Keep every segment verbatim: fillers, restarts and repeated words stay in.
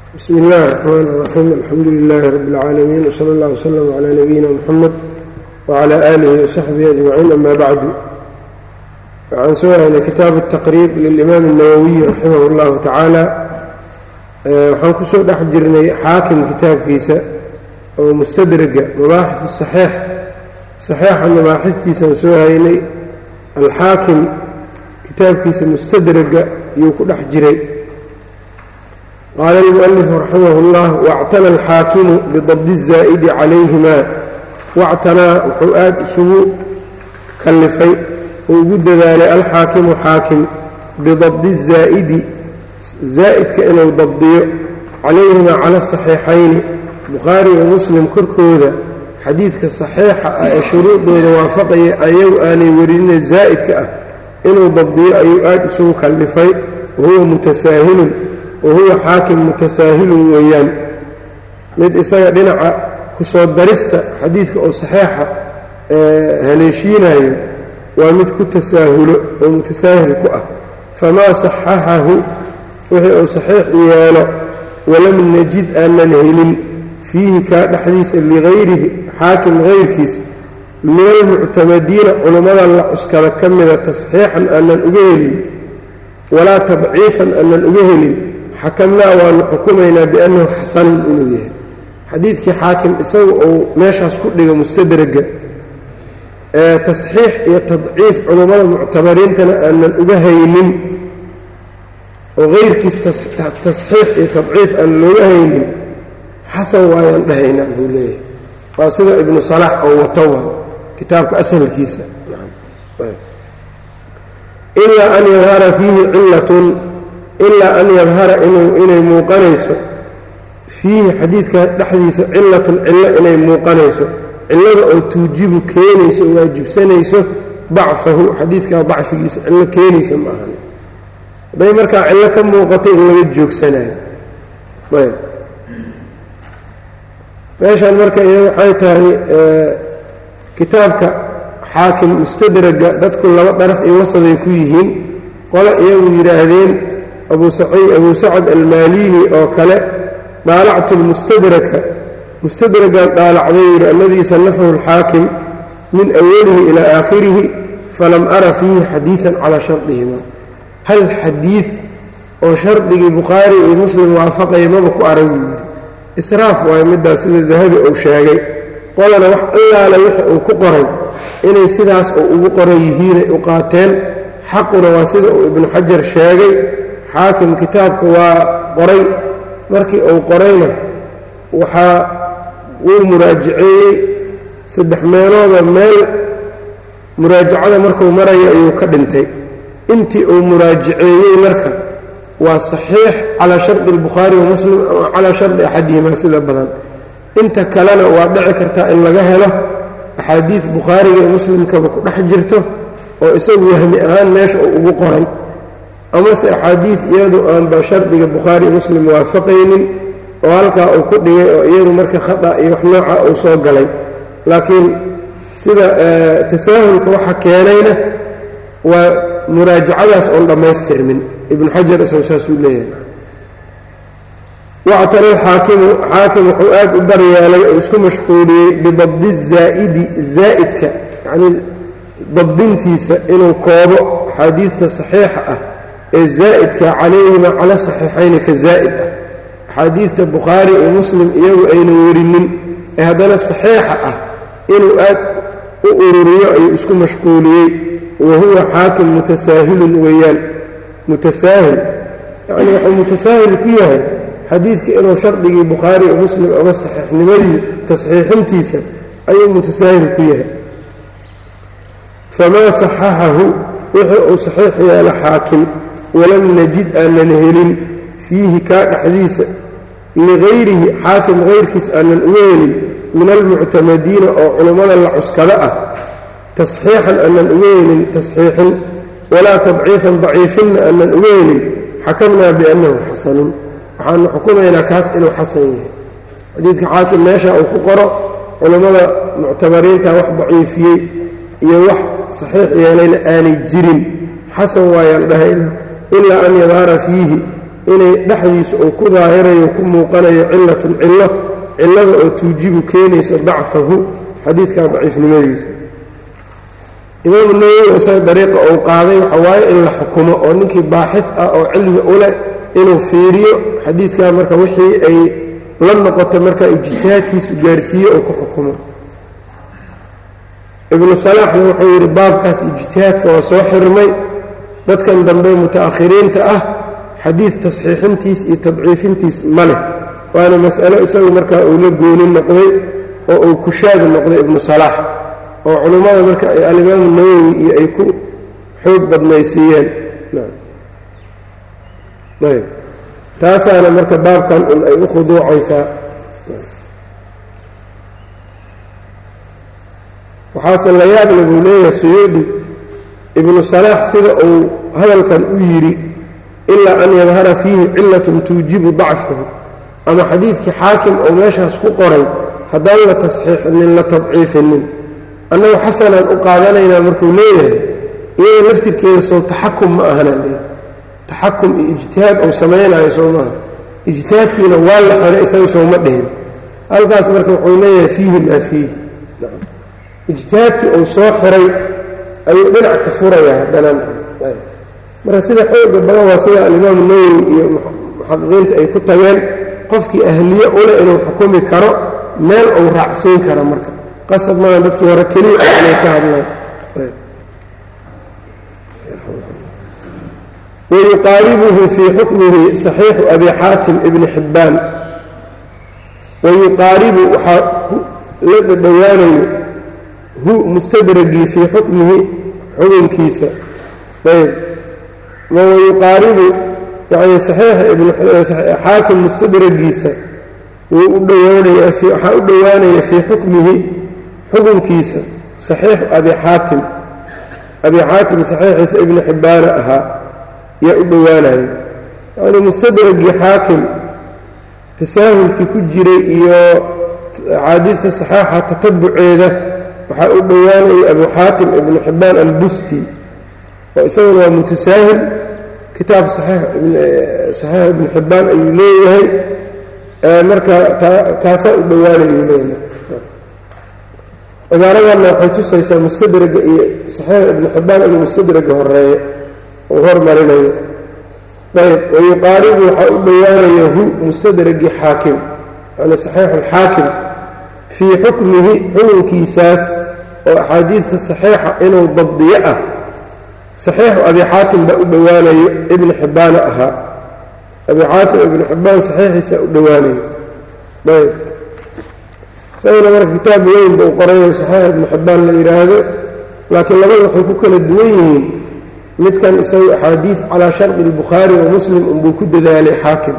بسم الله الرحمن الرحيم الحمد لله رب العالمين وصلى الله وسلم على نبينا محمد وعلى آله وصحبه أجمعين أما بعد عن سؤال كتاب التقريب للإمام النووي رحمه الله تعالى waxaan ku soo dhex jirnay xaakim kitaabkiisa oo mustadraga mabaaxith saxiix saxiixa mabaaxithtiisaan soo haynay alxaakim kitaabkiisa mustadraga yuu ku dhex jiray qaala almu'alif raximah اllah wactana alxaakimu bidabdi الzaa'idi calayhima wactanaa wuxuu aad isugu kallifay oo ugu dadaalay alxaakimu xaakim bidabdi الzaa'idi zaa'idka inuu dabdiyo calayhima cala asaxiixayni bukhaari iyo muslim korkooda xadiidka saxiixa ah ee shuruudooda waafaqaya ayagu aanay warinina zaa'idka ah inuu dabdiyo ayuu aad isugu kallifay wahuwa mutasaahilun wahuwa xaakim mutasaahilun weeyaan mid isaga dhinaca ku soo darista xadiidka oo saxiixa haleeshiinayo waa mid ku tasaahulo oo mutasaahil ku ah famaa saxaxahu wixii uu saxiix yeelo walam najid aanan helin fiihi kaa dhexdiisa ligayrihi xaakim hayrkiisa min almuctamadiina culummada la cuskada ka mida tasxiixan aanan uga helin walaa tadciifan aanan uga helin xakamnaa waanu xukumaynaa biannahu xasanun inuu yahay xadiidkii xaakim isaga uu meeshaas ku dhiga mustadraga ee tasxiix iyo tadciif culummada muctabariintana aanan uga haynin oo hayrkiis tasxiix iyo tadciif aan looga haynin xasan waayaan dhahaynaa buu leeyahay waa sida ibnu salaax oo wato waa kitaabka asalkiisa ilaa an yadhara fiihi cillatun ilaa an yadhara inay muuqanayso fiihi xadiidka dhexdiisa cilatun cillo inay muuqanayso cillada oo tuujibu keenayso oo waajibsanayso dacfahu xadiidkaa dacfigiisa cillo keenaysa ma ahan hadday markaa cillo ka muuqato in laga joogsanayo ayb meeshaan marka iya waxay tahay kitaabka xaakim mustadraga dadku laba daraf iyo wasaday ku yihiin qole iyagu yidhaahdeen abu saciid abu sacad almaalini oo kale daalactu lmustadraka mustadragan daalacday yidhi alladii sannafahu alxaakim min awalihi ilaa aakhirihi falam ara fiihi xadiidan calaa shardihima hal xadiid oo shardigii bukhaari iyo muslim waafaqaya maba ku arag buu yidhi israaf waayo middaas sida dahabi uu sheegay qolana wax allaale wixii uu ku qoray inay sidaas uu ugu qoran yihiinay u qaateen xaquna waa sida uu ibnu xajar sheegay xaakim kitaabka waa qoray markii uu qorayna waxaa wuu muraajaceeyey saddex meelooda meel muraajacada markuu marayo ayuu ka dhintay intii uu muraajaceeyey marka waa saxiix calaa shardi albukhaari wa muslim ama calaa shardi axadihimaa sida badan inta kalena waa dhici kartaa in laga helo axaadiid bukhaariga iyo muslimkaba ku dhex jirto oo isagu wahmi ahaan meesha uu ugu qoray amase axaadiid iyadu aanba shardiga bukhaari iyo muslim waafaqaynin oo halkaa uu ku dhigay oo iyadu marka khata iyo wax nooca uu soo galay laakiin sida tasaahulka waxa keenayna waa muraajacadaas oon dhammaystirmin ibnu xajar isagu saasuu leeyahay wactana alxaakimu xaakim wuxuu aad u daryeelay oo isku mashquuliyey bidabdi zaa'idi zaa'idka yacnii dabdintiisa inuu koobo axaadiidta saxiixa ah ee zaa'idka calayhima cala saxiixayni ka zaa'id ah axaadiidta bukhaari iyo muslim iyagu aynan werinin ee haddana saxiixa ah inuu aad u ururiyo ayuu isku mashquuliyey wahuwa xaakim mutasaahilun weeyaan mutasaahil yacnii wuxuu mutasaahil ku yahay xadiidka inuu shardigii bukhaari iyo muslim ama saxiixnimadii tasxiixintiisa ayuu mutasaahil ku yahay famaa saxaxahu wixii uu saxiix yeelo xaakim walam najid aanan helin fiihi kaa dhexdiisa ligayrihi xaakim hayrkiis aanan uga helin min almuctamadiina oo culummada la cuskada ah tasxiixan aanan uga helin tasxiixin walaa tadciifan daciifinna aanan uga helin xakamnaa biannahu xasanun waxaanu xukumaynaa kaas inuu xasan yahay xadiidka xaakim meesha uu ku qoro culummada muctabariinta wax daciifiyey iyo wax saxiix yeelayna aanay jirin xasan waayaan dhahayna ilaa an yadhara fiihi inay dhexdiisa uu ku daahirayo ku muuqanayo cilatun cillo cillada oo tuujibu keenaysa dacfahu xadiidkan daciifnimadiisa. imaamu nawowi isaga dariiqa uu qaaday waxa waaye in la xukumo oo ninkii baaxid ah oo cilmi u leh inuu fiiriyo xadiidkan marka wixii ay la noqoto marka ijtihaadkiisu gaarsiiyo oo ku xukumo. ibnu salaaxna wuxuu yidhi baabkaas ijtihaadka waa soo xirmay dadkan dambe muta'akhiriinta ah xadiid tasxiixintiis iyo tadciifintiis ma leh, waana mas'alo isagu markaa uu la gooni noqday oo uu kushaad noqday ibnu salaax oo culummada marka ay alimaamu nawowi iyo ay ku xoog badnaysiiyeen. ayb taasaana marka baabkan un ay u khuduucaysaa. waxaase la yaable buu leeyahay suyuudi ibnu salaax sida uu hadalkan u yidhi ilaa an yadhara fiihi cilatun tuujibu dacfahu, ama xadiidkii xaakim oo meeshaas ku qoray haddaan la tasxiixinin la tadciifinin annagu xasanaan u qaadanaynaa markuu leeyahay iyadoo laftirkeeda sow taxakum ma ahanaan leeyahay taxakum iyo ijtihaad uu samaynayo soo maaha, ijtihaadkiina waa la xiray isaga sooma dhihin. halkaas marka wuxuu leeyahay fiihi maa fiihi, ijtihaadkii uu soo xiray ayuu dhinac ka furayaa haddana. marka sida xooga badan waa sida alimaamu nawowi iyo muxaqiqiinta ay ku tageen qofkii ahliye ule inuu xukumi karo meel uu raacsiin karo, marka qasab maaha dadkii hore keliya inay ka hadlaan. wayuqaaribuhu fii xukmihi saxiixu abi xaatim ibni xibbaan, wayuqaaribu waxaa la dhadhowaanayo hu mustadragii fii xukmihi xukunkiisa. ayb ma wayuqaaribu yani saxiixa xaakim mustadragiisa wuu u dhowaanayaa waxaa u dhowaanaya fii xukmihi xukunkiisa saxiixu abi xaatim abi xaatim saxiixiisa ibni xibbaana ahaa yaa u dhowaanaya. yani mustadragii xaakim tasaahulkii ku jiray iyo axaadiidta saxaaxa tatabuceeda waxaa u dhowaanaya abu xaatim ibnu xibbaan albusti oo isaguna waa mutasaahil, kitaab saxiix ibnu xibbaan ayuu leeyahay, marka kaasaa u dhowaanayuu leeyahay. cibaaradanna waxay tusaysaa mustadraga iyo saxiix ibnu xibbaan inuu mustadraga horeeyo uu hormarinayo. ayb wayuqaaribu waxaa u dhowaanaya hu mustadragii xaakim yani saxiixu alxaakim fii xukmihi xukunkiisaas oo axaadiidta saxiixa inuu dabdiyo ah saxiixu abi xaatim baa u dhowaanayo ibni xibbaana ahaa, abi xaatim ibnu xibbaan saxiixiisaa u dhowaanayo. ayb isaguna marka kitaab weyn buu qorayo saxiix ibnu xibbaan la yidhaahdo, laakiin labada waxay ku kala duwan yihiin. midkan isagu axaadiid calaa shardi albukhaari wa muslim unbuu ku dadaalay xaakim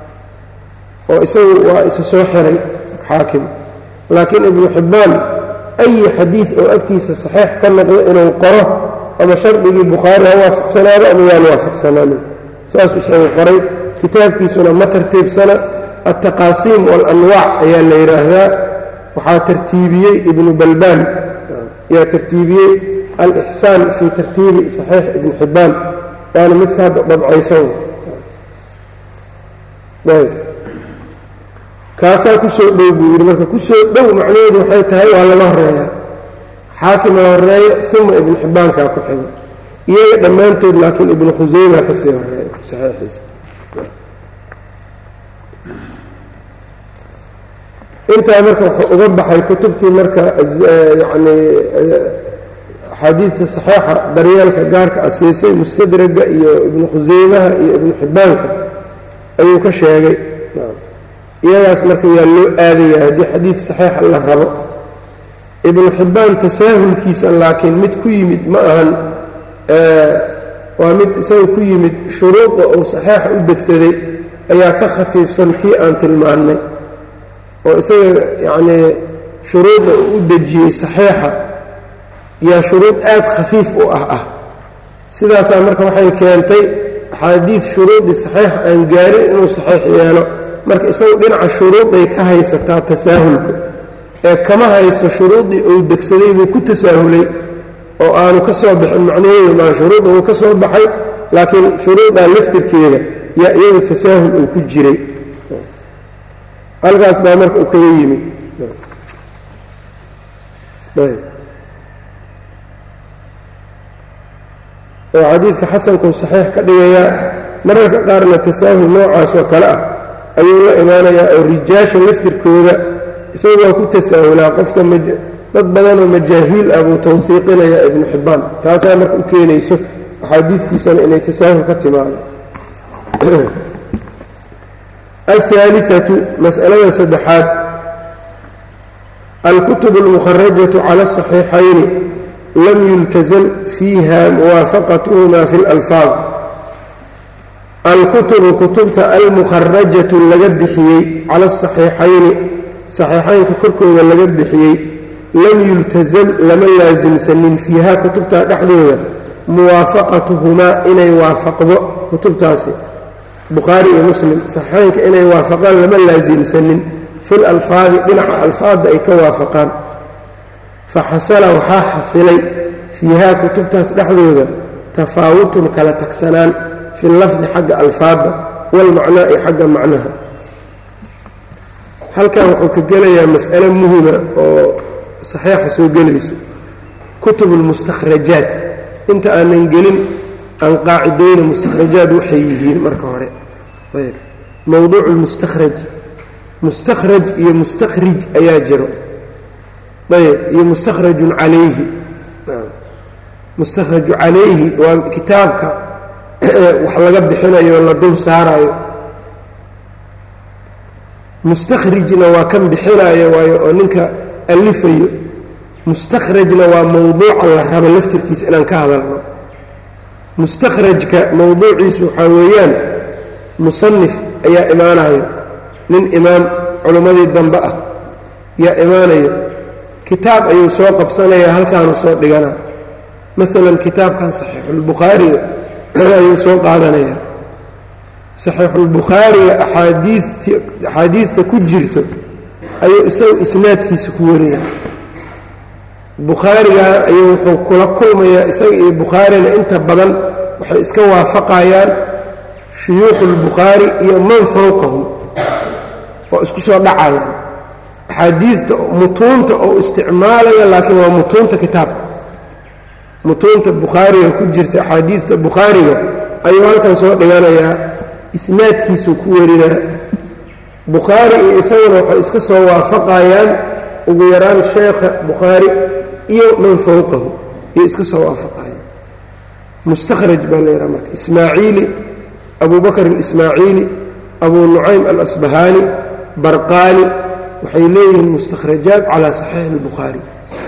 oo isagu waa isa soo xiray xaakim, laakiin ibnu xibbaan ayi xadiid oo agtiisa saxiix ka noqdo inuu qoro ama shardigii bukhaari ha waafaqsanaado ama yaan waafaqsanaanin saasuu isagu qoray. kitaabkiisuna ma tartiibsana, altaqaasiim waalanwaac ayaa la yidhaahdaa, waxaa tartiibiyey ibnu balbaan yaa tartiibiyey alixsaan fii tartiibi saxiix ibni xibbaan, waana midkaa dabcaysan. kaasaa ku soo dhow buu yidhi, marka ku soo dhow macnaheedu waxay tahay waa laga horeeyaa xaakim la horeeyo uma ibnu xibbaankaa ku xigo iyaga dhammaantood, laakiin ibnu khusayma ka sii horeeyo saxiixiisa. intaa marka wuxuu uga baxay kutubtii marka yani axaadiidta saxiixa daryeelka gaarka asiisay mustadraga iyo ibnu khusaymaha iyo ibnu xibbaanka ayuu ka sheegay. iyagaas marka yaa loo aadaya haddii xadiid saxiixa la rabo. ibnu xibbaan tasaahulkiisa laakiin mid ku yimid ma ahan, waa mid isaga ku yimid shuruuda uu saxiixa u degsaday ayaa ka khafiifsan tii aan tilmaannay, oo isaga yacnii shuruudda uu u dejiyey saxiixa yaa shuruud aad khafiif u ah ah sidaasaa marka waxay keentay axaadiid shuruudii saxiixa aan gaarin inuu saxiix yeelo. marka isagu dhinaca shuruuday ka haysataa tasaahulka ee kama haysto shuruudii uu degsaday buu ku tasaahulay oo aanu ka soo bixin macnaheedu maa shuruudda uu ka soo baxay, laakiin shuruuddaa laftirkeeda yaa iyagu tasaahul uu ku jiray halkaas baa marka uu kaga yimid oo xadiidka xasankuu saxiix ka dhigayaa mararka qaarna tasaahul noocaas oo kale ah ayuu la imaanayaa oo rijaasha laftirkooda isagu waa ku tasaahulaa qofka dad badanoo majaahiil ah buu tawfiiqinayaa ibnu xibbaan taasaa marka u keenayso axaadiidkiisana inay tasaahul ka timaado alثaaliثatu mas'alada saddexaad alkutub اlmukharajatu cala الصaxiixayni lam yultazam fiiha muwaafaqatuhuma fi اlalfaad alkutubu kutubta almukharajatu laga bixiyey cala asaxiixayni saxiixaynka korkooda laga bixiyey lam yultazam lama laasimsanin fiihaa kutubtaa dhexdooda muwaafaqatuhumaa inay waafaqdo kutubtaasi bukhaari iyo muslim saxiixaynka inay waafaqaan lama laasimsanin fil alfaadi dhinaca alfaadda ay ka waafaqaan faxasala waxaa xasilay fiihaa kutubtaas dhexdooda tafaawutun kala tagsanaan fi lafdi xagga alfaadda walmacnaa iyo xagga macnaha halkan wuxuu ka gelayaa mas'alo muhima oo saxiixa soo gelayso kutub اlmustakhrajaat inta aanan gelin aan qaacidayna mustakhrajaad waxay yihiin marka hore ayb mowduuc اlmustakhraj mustakhraj iyo mustakhrij ayaa jiro ayb iyo mustakhrajun calayhi mustakhraju calayhi waa kitaabka wax laga bixinayo la dul saarayo mustakhrijna waa kan bixinayo waayo oo ninka alifayo mustakhrajna waa mowduuca la rabo laftirkiisa inaan ka hadalno mustakhrajka mowduuciisu waxaa weeyaan musanif ayaa imaanayo nin imaam culimmadii dambe ah yaa imaanayo kitaab ayuu soo qabsanaya halkaanu soo dhigana maalan kitaabkan saxiixulbukhaariga ayuu soo qaadanaya saxiixulbukhaariga axaadiitt axaadiidta ku jirto ayuu isagu isnaadkiisa ku warinaya bukhaarigaa ayuu wuxuu kula kulmayaa isaga iyo bukhaarina inta badan waxay iska waafaqayaan shuyuukhulbukhaari iyo man fawqahum oo isku soo dhacayaan axaadiidta mutuunta oo isticmaalaya laakiin waa mutuunta kitaabka mutuunta bukhaariga ku jirta axaadiidta bukhaariga ayuu halkan soo dhiganayaa isnaadkiisuu ku warinaa bukhaari iyo isaguna waxay iska soo waafaqayaan ugu yaraan sheekha bukhaari iyo man fawqahu iyo iska soo waafaqayaan mustakhraj baa la yidhaha marka ismaaciili abu bakr اlismaaciili abu nucaym alasbahaani barqaani waxay leeyihiin mustakhrajaat calaa saxiixi اlbukhaari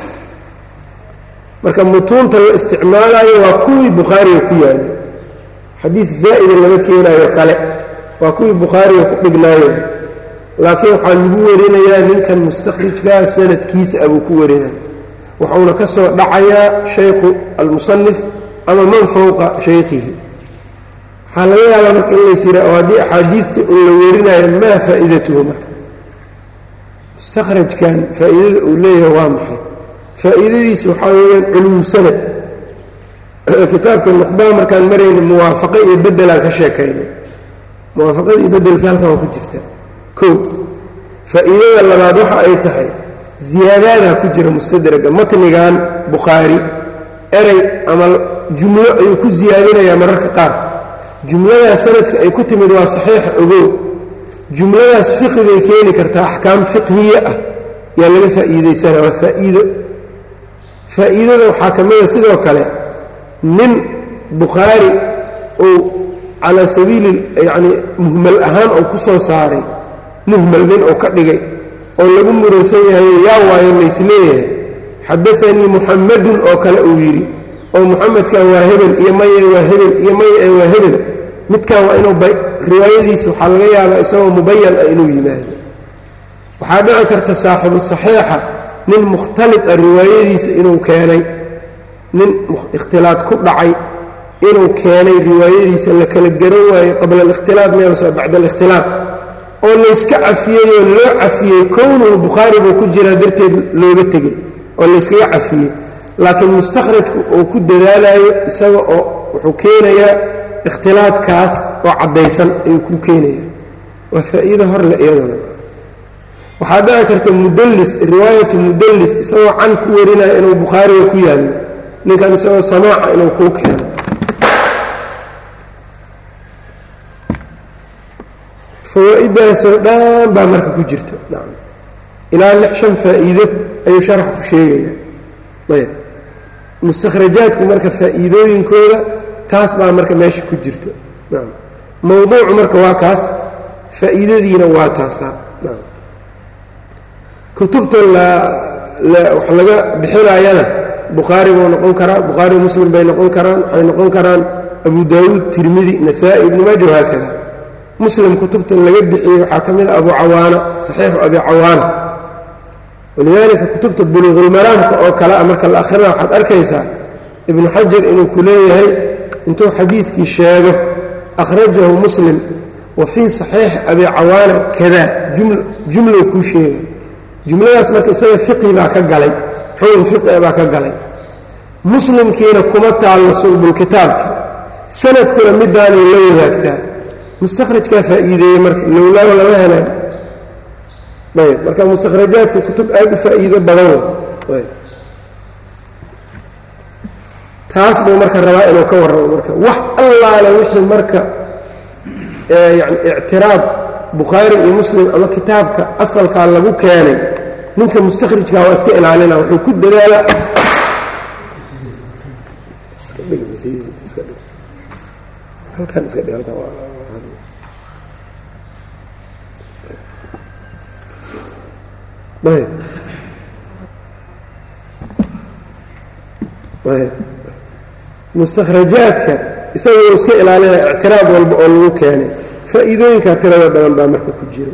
marka mutuunta la isticmaalayo waa kuwii bukhaariga ku yaala xadiid zaa'ida lama keenayo kale waa kuwii bukhaariga ku dhignaayo laakiin waxaa lagu warinayaa ninkan mustakhrijkaa sanadkiisa abuu ku warinaya wuxuuna ka soo dhacayaa shaykhu almusanif ama man fawqa shaykhihi waxaa laga yaabaa marka in lays yidha oo haddii axaadiidta un la warinayo maa faa'iidatuhu marka mustakhrajkan faa'iidada uu leeyahay waa maxay faa'iidadiisu waxaa weeyaan culuwu sanad kitaabka nuqbaa markaan marayna muwaafaqo iyo beddelaan ka sheekaynay muwaafaqada iyo beddelka halkan waa ku jirta kow faa'iidada labaad waxa ay tahay ziyaadaadaa ku jira mustadraga matnigan bukhaari erey ama jumlo ayuu ku ziyaadinayaa mararka qaar jumladaas sanadka ay ku timid waa saxiixa ogow jumladaas fiqi bay keeni kartaa axkaam fiqhiye ah yaa laga faa'iidaysanaa waa faa'iido faa'iidada waxaa ka mida sidoo kale nin bukhaari uu calaa sabiili yacni muhmal ahaan oo ku soo saaray muhmal nin oo ka dhigay oo lagu muransan yahay yaa waayo laysleeyahay xadaanii muxamadun oo kale uu yidhi oo muxamedkan waa hebel iyo maya waa hebel iyo maya waa hebel midkan waa inuu riwaayadiisa waxaa laga yaabaa isagoo mubayan ah inuu yimaado waxaa dhici karta saaxibu saxiixa nin mukhtalid ah riwaayadiisa inuu keenay nin ikhtilaad ku dhacay inuu keenay riwaayadiisa la kala garan waayo qabla alikhtilaad meelso bacda alikhtilaad oo layska cafiyey oo loo cafiyey kownuhu bukhaari buu ku jiraa darteed looga tegey oo layskaga cafiyey laakiin mustakhrajku uu ku dadaalayo isaga oo wuxuu keenayaa ikhtilaadkaas oo caddaysan ayuu kuu keenaya waa faa'iido horle iyaduna waxaa dhici karta mudallis riwaayatu mudallis isagoo can ku warinaya inuu bukhaariga ku yaallo ninkan isagoo samaaca inuu kuu keeno fawaa'idaasoo dhan baa marka ku jirta nacam ilaa lix shan faa'iido ayuu sharax ku sheegaya ayb mustakhrajaadku marka faa'iidooyinkooda taas baa marka meesha ku jirto nacam mawduucu marka waa kaas faa'iidadiina waa taasaa nacam kutubta la wax laga bixinaayana bukhaari buu noqon karaa bukhaari muslim bay noqon karaan waxay noqon karaan abu daawuud tirmidi nasaa-i ibnu maaja wahaakada muslim kutubta laga bixiyey waxaa ka mid a abu cawaana saxiixu abi cawaana walidaalika kutubta buluuqulmaraamka oo kale a marka la akhrina waxaad arkaysaa ibnu xajar inuu ku leeyahay intuu xadiidkii sheego akhrajahu muslim wa fii saxiixi abi cawaana kada jumlow kuu sheegay jumladaas marka isaga fiqi baa ka galay xukun fiqi baa ka galay muslimkiina kuma taallo sulbulkitaabka sanadkuna midaanay la wadaagtaa mustakhrajkaa faa'iideeyey marka lowlaaba lama helaan ayb marka mustakhrajaadku kutub aad u faa'iido badan ayb taas buu marka rabaa inuu ka warramo marka wax allaale wixii marka yani ictiraab bukhaari iyo muslim ama kitaabka asalkaa lagu keenay ninka mustakhrijkaa waa iska ilaalina wuxuu ku dadaalaa halkan iska dhig halkan ayb ayb mustakhrajaadka isagoo iska ilaalinaya ictiraab walba oo lagu keenay faa'iidooyinkaa tirada badan baa marka ku jira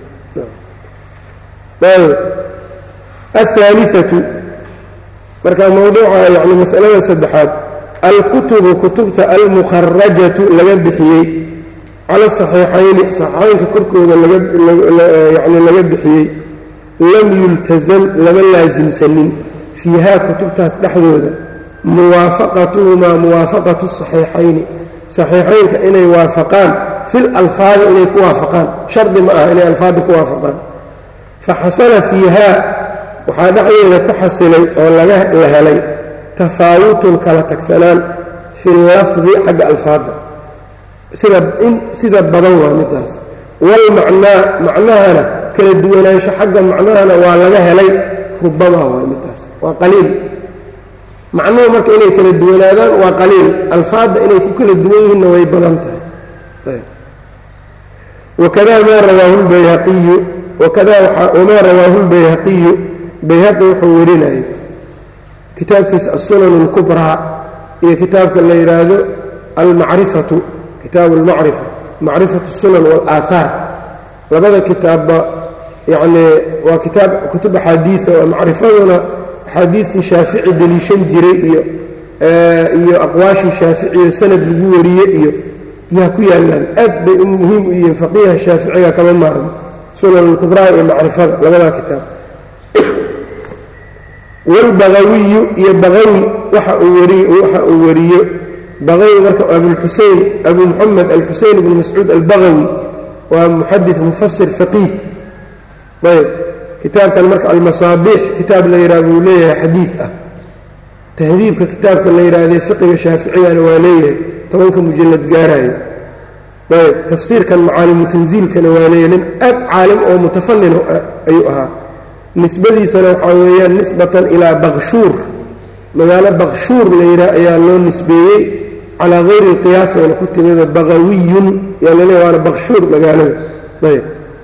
ayb aلثaaliثatu marka mawduuca yani masalada saddexaad alkutubu kutubta almukharajatu laga bixiyey cala saxiixayni saxiixaynka korkooda lagayani laga bixiyey lam yultazam lama laasimsanin fiihaa kutubtaas dhexdooda muwaafaqatuhumaa muwaafaqatu saxiixayni saxiixaynka inay waafaqaan fil alfaadi inay ku waafaqaan shardi ma aha inay alfaadda ku waafaqaan faxasala fiihaa waxaa dhexdeeda ku xasilay oo laga la helay tafaawutun kala tagsanaan fi lafdi xagga alfaadda sida in sida badan waa midaas walmacnaa macnahana kala duwanaansho xagga macnahana waa laga helay rubamaa waa midaas waa qaliil macnuhu marka inay kala duwanaadaan waa qaliil alfaadda inay ku kala duwan yihiinna way badan tahay wakada maa rawaahu lbayhaqiyu wakada wamaa rawaahu lbayhaqiyu bayhaqi wuxuu warinayay kitaabkiisa assunan اlkubraa iyo kitaabka la yidhaahdo almacrifatu kitaabu almacrifa macrifatu الsunan wاlaahaar labada kitaabba yacnii waa kitaab kutub axaadiida oo macrifaduna axaadiidtii shaafici deliishan jiray iyo iyo aqwaashii shaaficiyo sanad lagu wariye iyo yaa ku yaallaan aad bay muhiim u yihiin faqiiha shaaficiga kama maarmo sunan اlkubraa iyo macrifada labadaa kitaab wاlbagawiyu iyo bagawi waxa uu wariy waxa uu wariyo bagawi marka abulxusein abu moxamed alxusein ibn mascuud albagawi waa muxadis mufasir faqiih ayb kitaabkan marka almasaabiix kitaab la yidhaha buu leeyahay xadiid ah tahdiibka kitaabka la yidhaahdee fiqiga shaaficigana waa leeyahay tobanka mujallad gaarayo ayb tafsiirkan macaalimu tansiilkana waa leeyahay nin aad caalim oo mutafanin ayuu ahaa nisbadiisana waxaa weeyaan nisbatan ilaa bakshuur magaalo bakshuur la yidhaha ayaa loo nisbeeyey calaa hayri اlqiyaas ayna ku timida bagawiyun yaa laleeya waana bakshuur magaalada ayb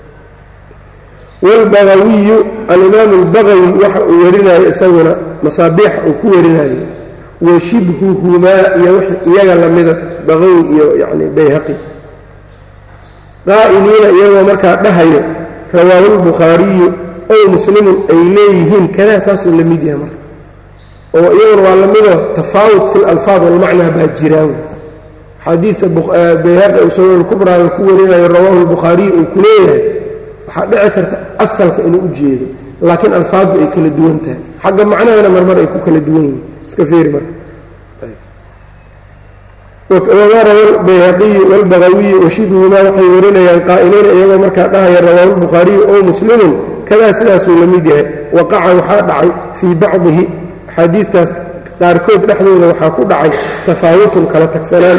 wاlbagawiyu alimaamu اlbagawi waxa uu warinayo isaguna masaabiixa uu ku warinayo wa shibhuhumaa iyo wx iyaga lamida bagawi iyo yani bayhaqi qaa'iliina iyagoo markaa dhahayo rawaahu اlbukhaariyu ow muslimun ay leeyihiin kadaa saasuu la mid yahay marka oo iyaguna waa lamido tafaawud fi lalfaad walmacnaa baa jiraaw xadiidka bayhaqi uu sunan kubraaga ku warinayo rawaahu lbukhaariy uu ku leeyahay waxaa dhici karta asalka inuu u jeedo laakiin alfaaddu ay kala duwan tahay xagga macnahana marmar ay ku kala duwan yihiin iska fiiri marka وما روى البيهقي والبغوي وشبهما وحي ورنيا قائلين أيضا مركا دهيا رواه البخاري أو مسلم كذا سلاس لميده وقع وحادع في بعضه حديث قاركود نحن وحاكو دعي تفاوت كلا تكسنان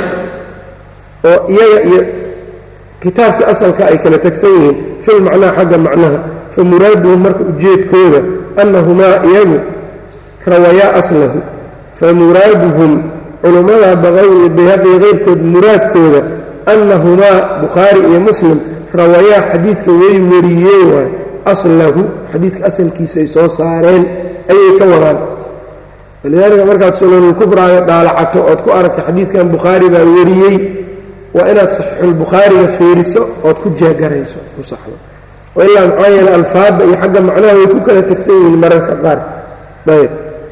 وإيا كتابك أصل كأي كلا تكسنين في المعنى حق معناها فمرادهم مركا أجيت كوذا أنهما إياه روايا أصله فمرادهم علماء بغوي بهذا غير كود مراد كوذا أنهما بخاري ومسلم روايا حديث وي وريين أصله حديث أصل كيسي سو صارين أي كوران ولذلك مركات سنن الكبرى دالعته أو تكو أركت حديث كان بخاري با وريي وإنا تصحح البخاري فيرسو أو تكو جاقريسو وصحله وإلا معين الألفاظ يحق معناه ويكون كلا تكسيه المرة كبار طيب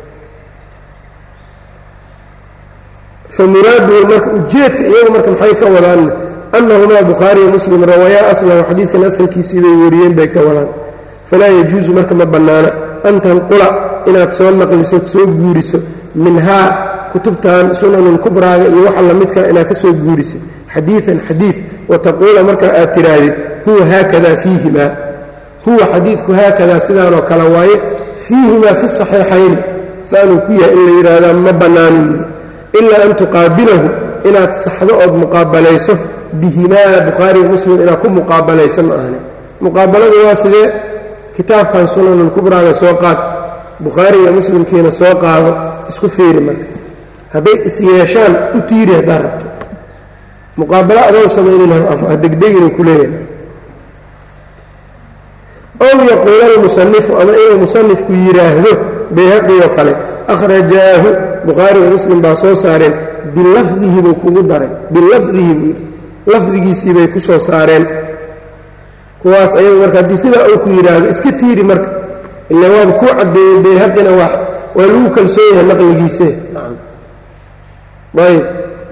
فمراده مركب أجيتك إياه مركب حيكا ولان أنهما بخاري ومسلم روايا أصلا وحديث كان أسهل كيسي وريين بيكا ولان فلا يجوز مركب مبنانا أن تنقل إنا تسوى النقل تسوى جوريسو منها كتبتان سنن الكبرى يوحى لمدك إنا كسوى جوريسو حديثا حديث وتقول مركب آترادي هو هكذا فيهما هو حديثك هكذا سنان وكالواي فيهما في الصحيحين سألوا كيها إلا إرادة مبناني إلا أن تقابله إنا تصحضه أو مقابليسه بهما بخاري ومسلم إنا كم مقابليسه معنا مقابلة واسدة كتاب كان سنن الكبرى سوقات بخاري ومسلم كينا سوقات اسكو فيري مرك هذي اسياشان أتيري داربته مقابلة أدول سمعين لها الدقدقين وكلين أو يقول المصنف أما إيه المصنف كيراهده بيهقي وكالي أخرجاه بخاري ومسلم باسو سارين بلفظه بكو دارين بلفظه لفظه سيبي كسو سارين كواس أيضا مركا دي سيدا أو كيراهده اسكتيري مركا اللي هو بكو عدي بيهقنا واحد ولو كالسوية نقل جيسيه نعم طيب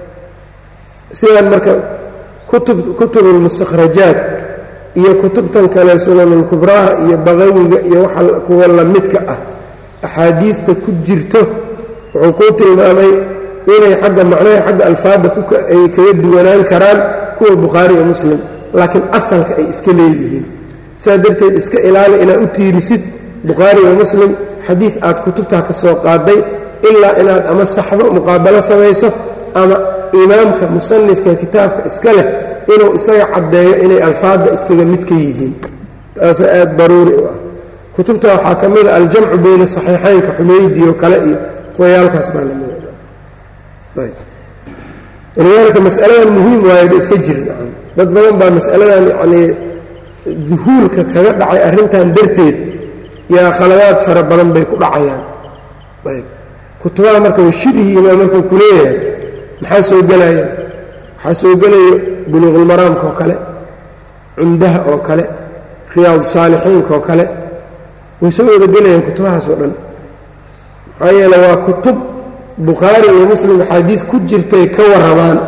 سيدا مركا كتب, كتب المستخرجات iyo kutubtan kale sunan al-kubra iyo bagawiga iyo waxa kuwa la midka ah ahadiithta ku jirto wuxuu ku tilmaamay inay xagga macnaha xagga alfaada ku ay kala duwanaan karaan kuwa bukhari iyo muslim laakiin asalka ay iska leeyihiin saadarteed iska ilaali ina u tiirisid bukhari iyo muslim xadiith aad kutubta ka soo qaaday illa inaad ama saxdo muqaabala samayso ama imaamka musannifka kitaabka iska leh inuu isaga cadeeyo inay alfaada iskaga mid ka yihiin taas aad daruuri ah kutubta waxa kamida al-jam'u bayna sahihaynka xumaydi iyo kale iyo qoyaalkaas baa la mid ah ilaa mas'aladan muhiim waayo iska jiraan dad badan baa mas'aladan yani dhuhulka kaga dhacay arintan darteed ya khaladaad fara badan bay ku dhacayaan ayb kutubaha marka washidii imaamku kuleeyahay maxaa soo galayaan waxaa soo galayo بلوغ المرام كوكله عندها او كله رياض الصالحين كوكله ويسوي دغلين كتبها سودن هي لو كتب بخاري ومسلم حديث كجرتي كورمان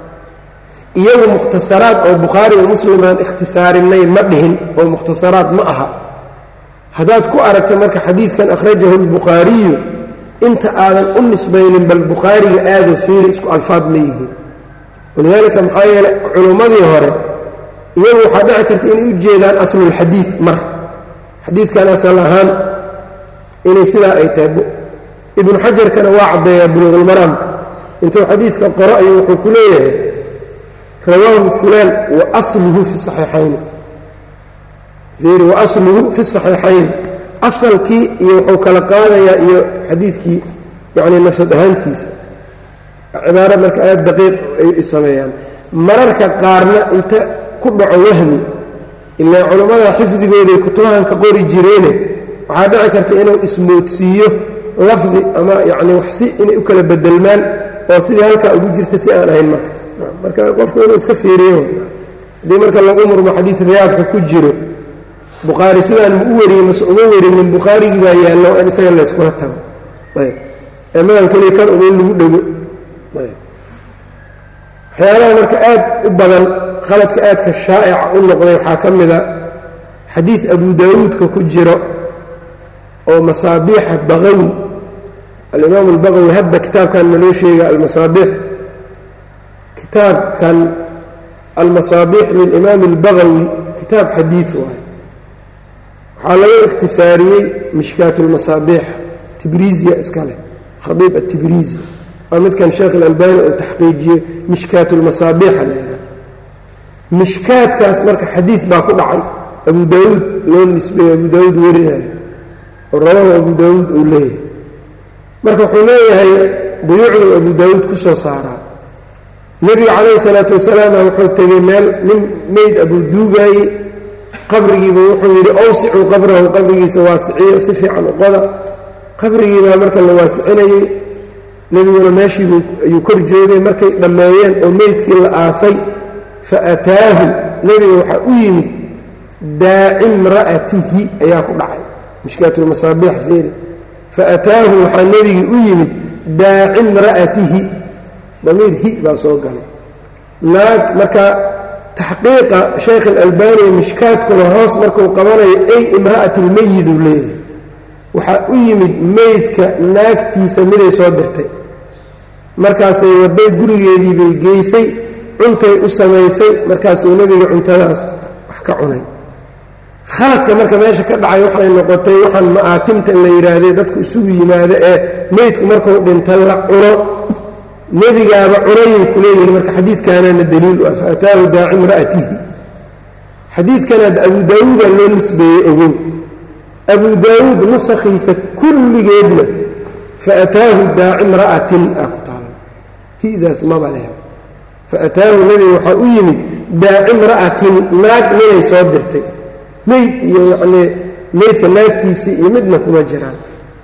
iyo mukhtasaraat oo bukhari iyo muslim aan ikhtisaarinay madhihin oo mukhtasaraat ma aha hadaad ku aragtay marka xadiidkan akhrajahu al-bukhari inta aadan u nisbaynin bal bukhari aad fiir isku alfaad leeyihiin ولذلك محايل علماء هوري يوم حدا كرت إن يجيدان أصل الحديث مر حديث كان أصلهان إن سلا أيتاب ابن حجر كان واعد بلوغ المرام انتو حديث كقراء وحكوليه رواه فلان وأصله في الصحيحين غير وأصله في الصحيحين أصل كي يوحوك لقانا يا حديث كي يعني نفس دهانتيس عبارة مركات دقيق السميان مررك قارنا انت كبع وهمي إلا علماء حفظي قولي كتوها كقوري جيريني وعادة كرت إنه اسمه تسيه لفظي أما يعني وحسي إنه أكل بدلمان وصيدي هلك أبو جرت سيئة هاي المركة مركة وفقه إنه اسكفيريه دي مركة لقومر بحديث الرياض كجيرو بخاري سيئة المؤوري مسؤولي من بخاري بايا لو أن سيئة الله يسكنتها طيب أما أن كان يكون أمين له حيالا مركا آد أبغل خلتك آد كالشائع النقضي حاكم ذا حديث أبو داود ككجرة أو مصابيح بغوي الإمام البغوي هب كتاب كان ملوشي المصابيح kitaabkan almasaabiix lilimaam albagawi kitaab xadiid waaye waxaa laga ikhtisaariyey mishkaat اlmasaabiix tibriisiya iska leh khadiib atibriisi waa midkan sheekh اlalbani uu taxqiijiyey mishkaat اlmasaabiixa la yidhaha mishkaadkaas marka xadiid baa ku dhacay abu daawuud loo nisbeeyey abu daawuud warinayo oo rawahu abu daawuud uu leeyahay marka wuxuu leeyahay buyuucduu abu daawuud ku soo saaraa nebiga calayhi salaatu wasalaam wuxuu tegey meel nin meyd abuu duugaayey qabrigiiba wuxuu yidhi awsicuu qabrahu qabrigiisa waasiciyo si fiican u qoda qabrigiibaa marka la waasicinayey nebiguna meeshiibuu ayuu kor joogay markay dhammeeyeen oo meydkii la aasay fa ataahu nebiga waxaa u yimid daaci imra'atihi ayaa ku dhacay mishkaatulmasaabiix fiiri fa ataahu waxaa nebigii u yimid daaci imra'atihi damiir hi baa soo galay naag marka taxqiiqa sheekh alalbani mishkaadkuna hoos markuu qabanayo ay imra'ati lmeyiduu leeyahay waxaa u yimid meydka naagtiisa miday soo dirtay markaasay wadday gurigeedii bay geysay cuntay u samaysay markaasuu nebiga cuntadaas wax ka cunay khaladka marka meesha ka dhacay waxay noqotay waxaan ma'aatimta la yidhaahday dadku isugu yimaado ee meydku markuu dhinta la cuno nebigaaba cunayay ku leeyihin marka xadiidkaanaana daliil u ah fa ataahu daaci imra'atihi xadiidkanaad abu daawuuda loo nisbeeyey ogow abu daawuud nusakhiisa kulligeedna fa ataahu daaci imra'atin aa ku taalo hidaas maba leh fa ataahu nebiga waxaa u yimid daaci imra'atin naag ninay soo dirtay meyd iyo yacnii meydka naagtiisii iyo midna kuma jiraan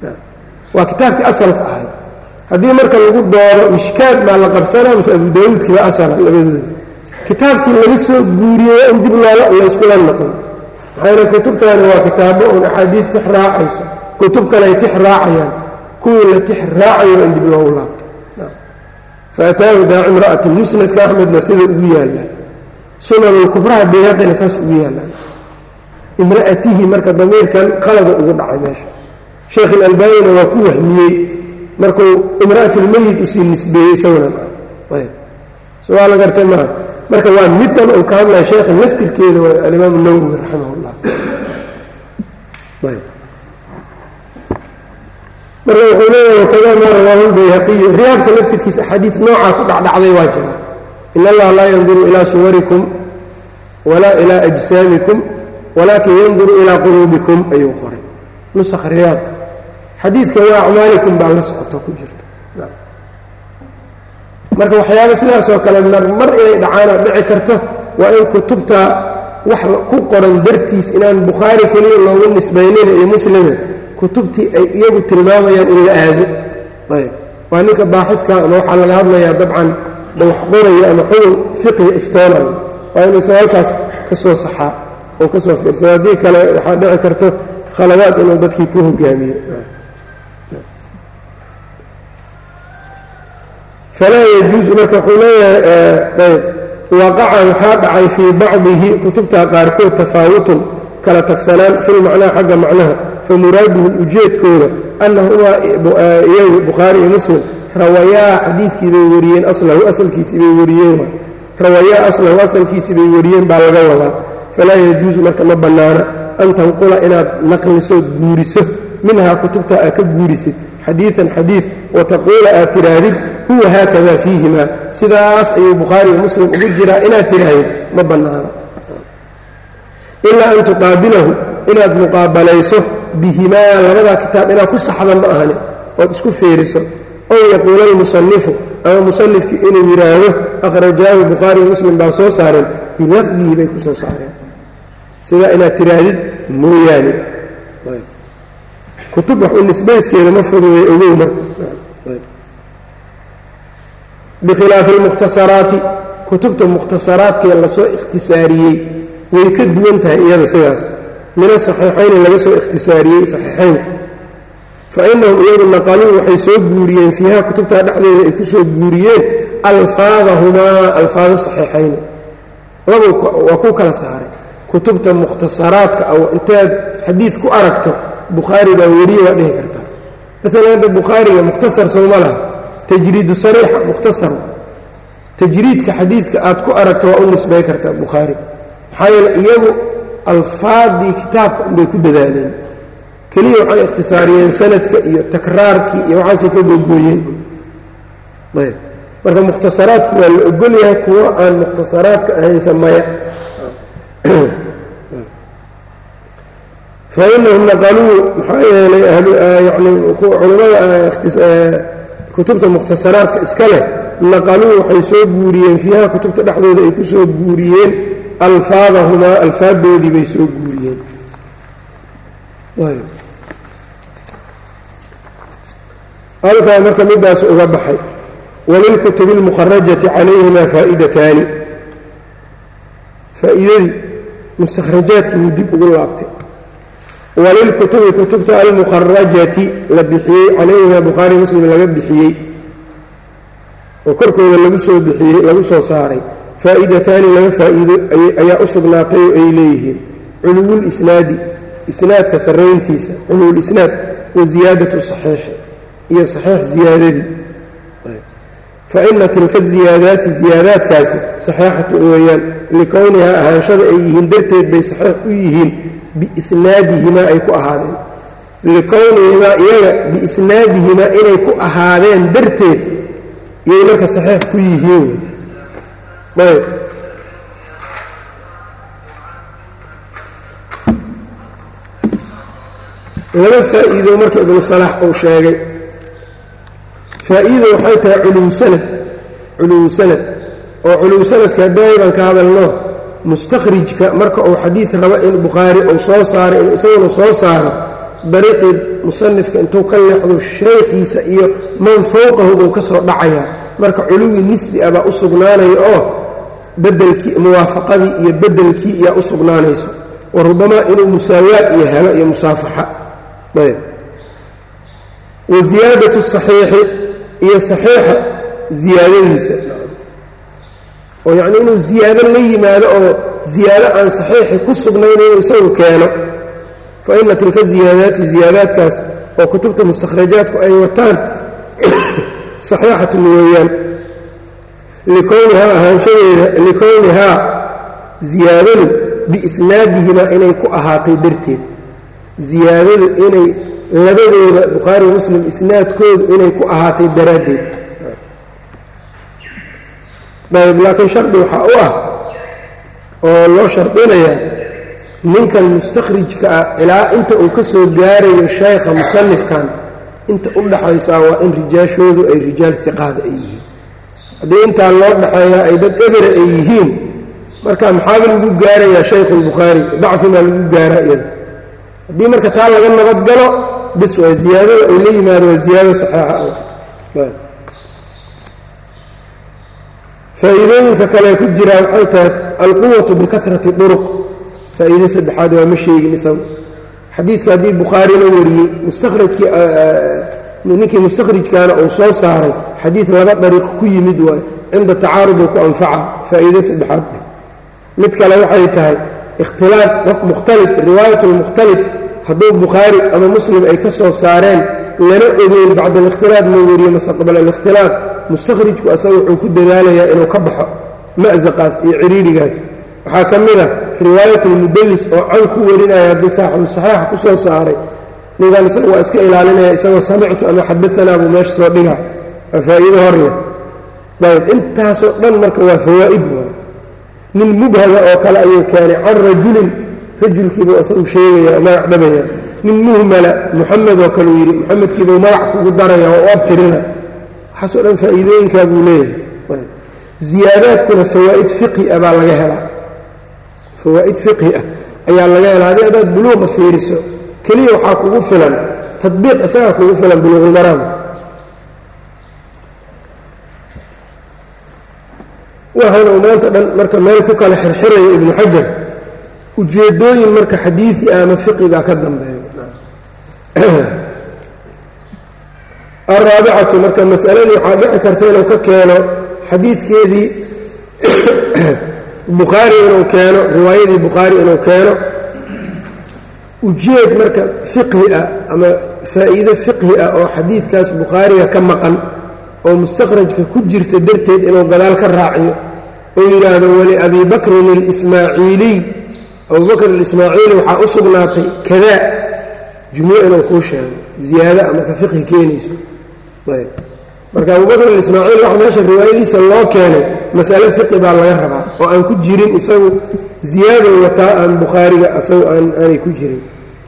waa kitaabkii asalka ahay haddii marka lagu doodo mishkaad baa la qabsanaa mase abu daawuudkiiba asala labadooda kitaabkii laga soo guuriyey waa in dib loola layskula noqon maxayna kutubtaani waa kitaabo uun axaadiid tix raacayso kutub kale ay tix raacayaan kuwii la tix raacayo waa in dib loogu laabto fa ataahu daaci imra'atin musnadka axmedna sida ugu yaallaa sunanulkubraha bayhaqina saas ugu yaallaan imra'atihi marka damiirkan qalada ugu dhacay meesha sheekh ilalbanina waa ku wahmiyey markuu imra'atlmeyid usii nisbeeyey isaguna ayb so waa la gartay maaha marka waa middan uu ka hadlaya sheekha laftirkeeda waa alimaam nawowi raximah اllah ayb marka wuxuu leeyahay wakada maa rawaahu lbayhaqiyu riyaadka laftirkiisa axaadiid noocaa ku dhacdhacday waa jira in allaha laa yanduru ilaa suwarikum walaa ilaa ajsaamikum walaakin yanduru ilaa quluubikum ayuu qoray nusakh riyaadka xadiidka waa acmaalikum baa la socoto ku jirta marka waxyaaba sidaasoo kale marmar inay dhacaana dhici karto waa in kutubta wax ku qoran dartiis inaan bukhaari keliya loogu nisbaynina iyo muslime kutubtii ay iyagu tilmaamayaan in la aado ayb waa ninka baaxidka ama waxaa laga hadlayaa dabcan wax qorayo ama xukun fiqiga iftoonayo waa inuusan halkaas ka soo saxaa oo ka soo fiirsada haddii kale waxaa dhici karto khalawaad inuu dadkii ku hogaamiyo falaa yajuusu marka wuxuu leeyahay ayb waqaca waxaa dhacay fii bacdihi kutubta qaarkood tafaawutun kala tagsanaan filmacnaa xagga macnaha famuraaduhum ujeedkooda annahumaa iyagu bukhaari iyo muslim rawayaa xadiidkii bay wariyeen aslahu asalkiisii bay wariyeen rawayaa aslahu asalkiisii bay wariyeen baa laga wadaa falaa yajuusu marka ma bannaana an tanqula inaad naqliso guuriso minhaa kutubta aad ka guurisid xadiian xadiid wataquula aad tidhaahdid huwa haakada fiihima sidaas ayuu bukhaari iyo muslim ugu jiraa inaad tidhaahdid ma bannaana ilaa an tuqaabilahu inaad muqaabalayso bihimaa labadaa kitaab inaad ku saxda ma ahane ood isku fiiriso ow yaquula almusanifu ama musanifkii inuu yidhaahdo akhrajaahu bukhaari iyo muslim baa soo saareen bilafdihi bay ku soo saareen sidaa inaad tidhaahdid mooyaane kutub wax u nisbayskeeda ma fududay ogow marka bikhilaafi almukhtasaraati kutubta mukhtasaraadkee lasoo ikhtisaariyey way ka duwan tahay iyada sidaas min asaxiixayni laga soo ikhtisaariyey saxiixaynka fa inahum iyagu naqaluu waxay soo guuriyeen fiiha kutubtaa dhexdooda ay ku soo guuriyeen alfaadahumaa alfaada saxiixayni labu waa ku kala saaray kutubta mukhtasaraadka aw intaad xadiid ku aragto bukhaari baa weriye waa dhihi kartaa maalan hadda bukhaariga mukhtasar sowma laha tajriidu sariixa mukhtasar tajriidka xadiidka aad ku aragto waa u nisbay kartaa bukhaari maxaa yeele iyagu alfaadii kitaabka unbay ku dadaaleen keliya waxay ikhtisaariyeen sanadka iyo takraarkii iyo waxaasay ka googooyeen ayb marka mukhtasaraadku waa la ogol yahay kuwa aan mukhtasaraadka ahayn samaya fainahum naqaluu maxaa yeelay yani culimmada kutubta mukhtasaraadka iska leh naqaluu waxay soo guuriyeen fiiha kutubta dhexdooda ay ku soo guuriyeen alfaadahumaa alfaaddoodii bay soo guuriyeen halkaa marka midaas uga baxay walilkutubi اlmukharajati calayhima faa'idataani faa'iidadii mustakhrajaadkii buu dib ugu laabtay walilkutubi kutubta almukharajati la bixiyey calayhima bukhaari muslim laga bixiyey oo korkooda lagu soo bixiyey lagu soo saaray faa'idataani laba faa'iido ayaa u sugnaatay oo ay leeyihiin culuwulisnaadi isnaadka sarrayntiisa culuwulisnaad wa ziyaadatu saxiixi iyo saxiix ziyaadadii fa ina tilka ziyaadaati ziyaadaadkaasi saxiixatu weeyaan likownihaa ahaanshada ay yihiin darteed bay saxiix u yihiin biisnaadihimaa ay ku ahaadeen likownihimaa iyaga biisnaadihimaa inay ku ahaadeen darteed iyay marka saxiix ku yihiin ayb laba faa'iido marka ibnu salaax uu sheegay faa'iida waxay tahay culuw sanad culuw sanad oo culuw sanadka daayiban ka hadalno mustakhrijka marka uu xadiid rabo in bukhaari uu soo saaro in isaguna soo saaro dariiqii musanifka intuu ka leexdo shaykhiisa iyo man fowqahu uu ka soo dhacaya marka culuwi nisbi ah baa u sugnaanaya oo bedelkii muwaafaqadii iyo bedelkii iyaa u sugnaanayso wa rubamaa inuu musaawaad iyo helo iyo musaafaxa ayb wa ziyaadatu saxiixi iyo saxiixa ziyaadadiisa oo yacni inuu ziyaado la yimaado oo ziyaado aan saxiixi ku sugnayn inuu isagu keeno fa ina tilka ziyaadaati ziyaadaadkaas oo kutubta mustakhrajaadku ay wataan saxiixatun weeyaan likownihaa ahaanshadeeda likownihaa ziyaadadu biisnaadihimaa inay ku ahaatay darteed ziyaadadu inay labadooda bukhaari muslim isnaadkoodu inay ku ahaatay daraaddeed ayb laakiin shardi waxaa u ah oo loo shardinayaa ninkan mustakhrijka ah ilaa inta uu ka soo gaarayo shaykha musanifkan inta u dhaxaysaa waa in rijaashoodu ay rijaal hiqaada ay yihiin haddii intaa loo dhaxeeyaa ay dad ebera ay yihiin marka maxaaba lagu gaarayaa shaykhulbukhaari dacfimaa lagu gaaraa iyada haddii marka taa laga nabad galo bis waa ziyaadada ay la yimaado waa ziyaado saxiixa ah faa'iidooyinka kale ku jiraa waxay tahay alquwatu bikahrati duruq faa'iido saddexaad waa ma sheegin isagu xadiidka haddii bukhaarina wariyey mustakhrajkii ninkii mustakhrijkaana uu soo saaray xadiid laba dariiq ku yimid waayo cinda tacaarud uu ku anfaca faa'iido saddexaad mid kale waxay tahay ikhtilaaf qof mukhtalif riwaayat lmukhtalif hadduu bukhaari ama muslim ay ka soo saareen lana ogeyn bacda alikhtilaaf ma weriye mase qabla alikhtilaaf mustakhrijku asaga wuxuu ku dadaalayaa inuu ka baxo ma'saqaas iyo ciriirigaas waxaa ka mid a riwaayat almudallis oo can ku warinaya haddii saaxibu saxiixa ku soo saaray ninkan isaga waa iska ilaalinaya isagoo samictu ama xadaanaa buu meesha soo dhiga waa faa'iido hor leh ayb intaasoo dhan marka waa fawaa'id waay nin mubhada oo kale ayuu keenay can rajulin rajulkiibuu isagu sheegaya magac dhabaya nin muhmala muxamed oo kaleu yidhi muxamedkiibuu magac kugu daraya oo u abtirina waxaasoo dhan faa'iidooyinkaa buu leeyahay ziyaadaadkuna fawaa'id fiqhi ah baa laga helaa fawaa'id fiqhi ah ayaa laga helaa haddii haddaad buluuqa fiiriso keliya waxaa kugu filan tadbiiq isagaa kugu filan buluuqulmaraam waxaana uu maanta dhan marka meel ku kala xirxiraya ibnu xajar ujeeddooyin marka xadiidi ah ama fiqigaa ka dambeeyo alraabicatu marka masaladii waxaa dhici karta inuu ka keeno xadiidkeedii bukhaari inuu keeno riwaayadii bukhaari inuu keeno ujeed marka fiqhi ah ama faa'iido fiqhi ah oo xadiidkaas bukhaariga ka maqan oo mustakhrajka ku jirta darteed inuu gadaal ka raaciyo oo yidhaahdo wali abi bakrin alismaaciiliy abubakr alismaaciili waxaa u sugnaatay kadaa jumlo inuu kuu sheego ziyaada ama ka fiqhi keenayso ayb marka abubakr alismaaciili waxa meesha riwaayadiisa loo keenay mas'ale fiqi baa laga rabaa oo aan ku jirin isagu ziyaado wataa aan bukhaariga isagu aan aanay ku jirin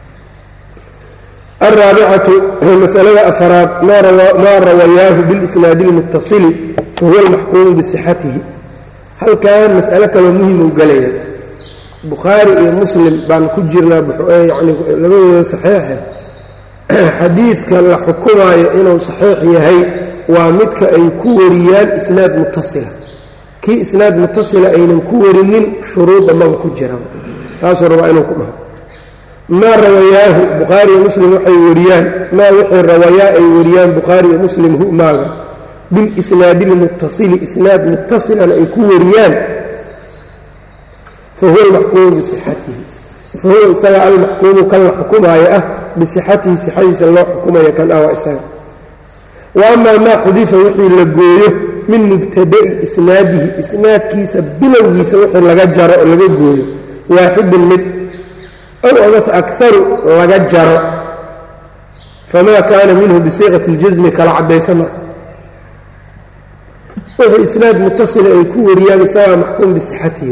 الرابعة مسألة أفراد ما روياه بالإسناد المتصل فهو المحكوم بصحته هل كان مسألة مهمة وقليل بخاري ومسلم بان كجرنا يعني لما صحيحة حديث كان لحكومة إنه صحيح يهي ومدك أي كوريان إسناد متصلة كي إسناد متصلة أين كوري من شروط ما كجرنا تاسر وإنه كلها ما روياه بخاري ومسلم وحي وريان ما وحي روياه أي وريان بخاري ومسلم هو ماذا بالإسناد المتصل إسناد متصل أي كوريان فهو المحكوم بصحته فهو إساء المحكوم كان حكومة يأه بصحته صحيح الله حكومة كان أو إساء وأما ما حديث وحي لقويه من مبتدأ إسناده إسناد كيس بلوغي سوحي لقجر لقويه واحد من أو أمس أكثر لقجر فما كان منه بصيغة الجزم كالعبد يسمر وهو إسناد متصل أي كوريان إساء محكوم بصحته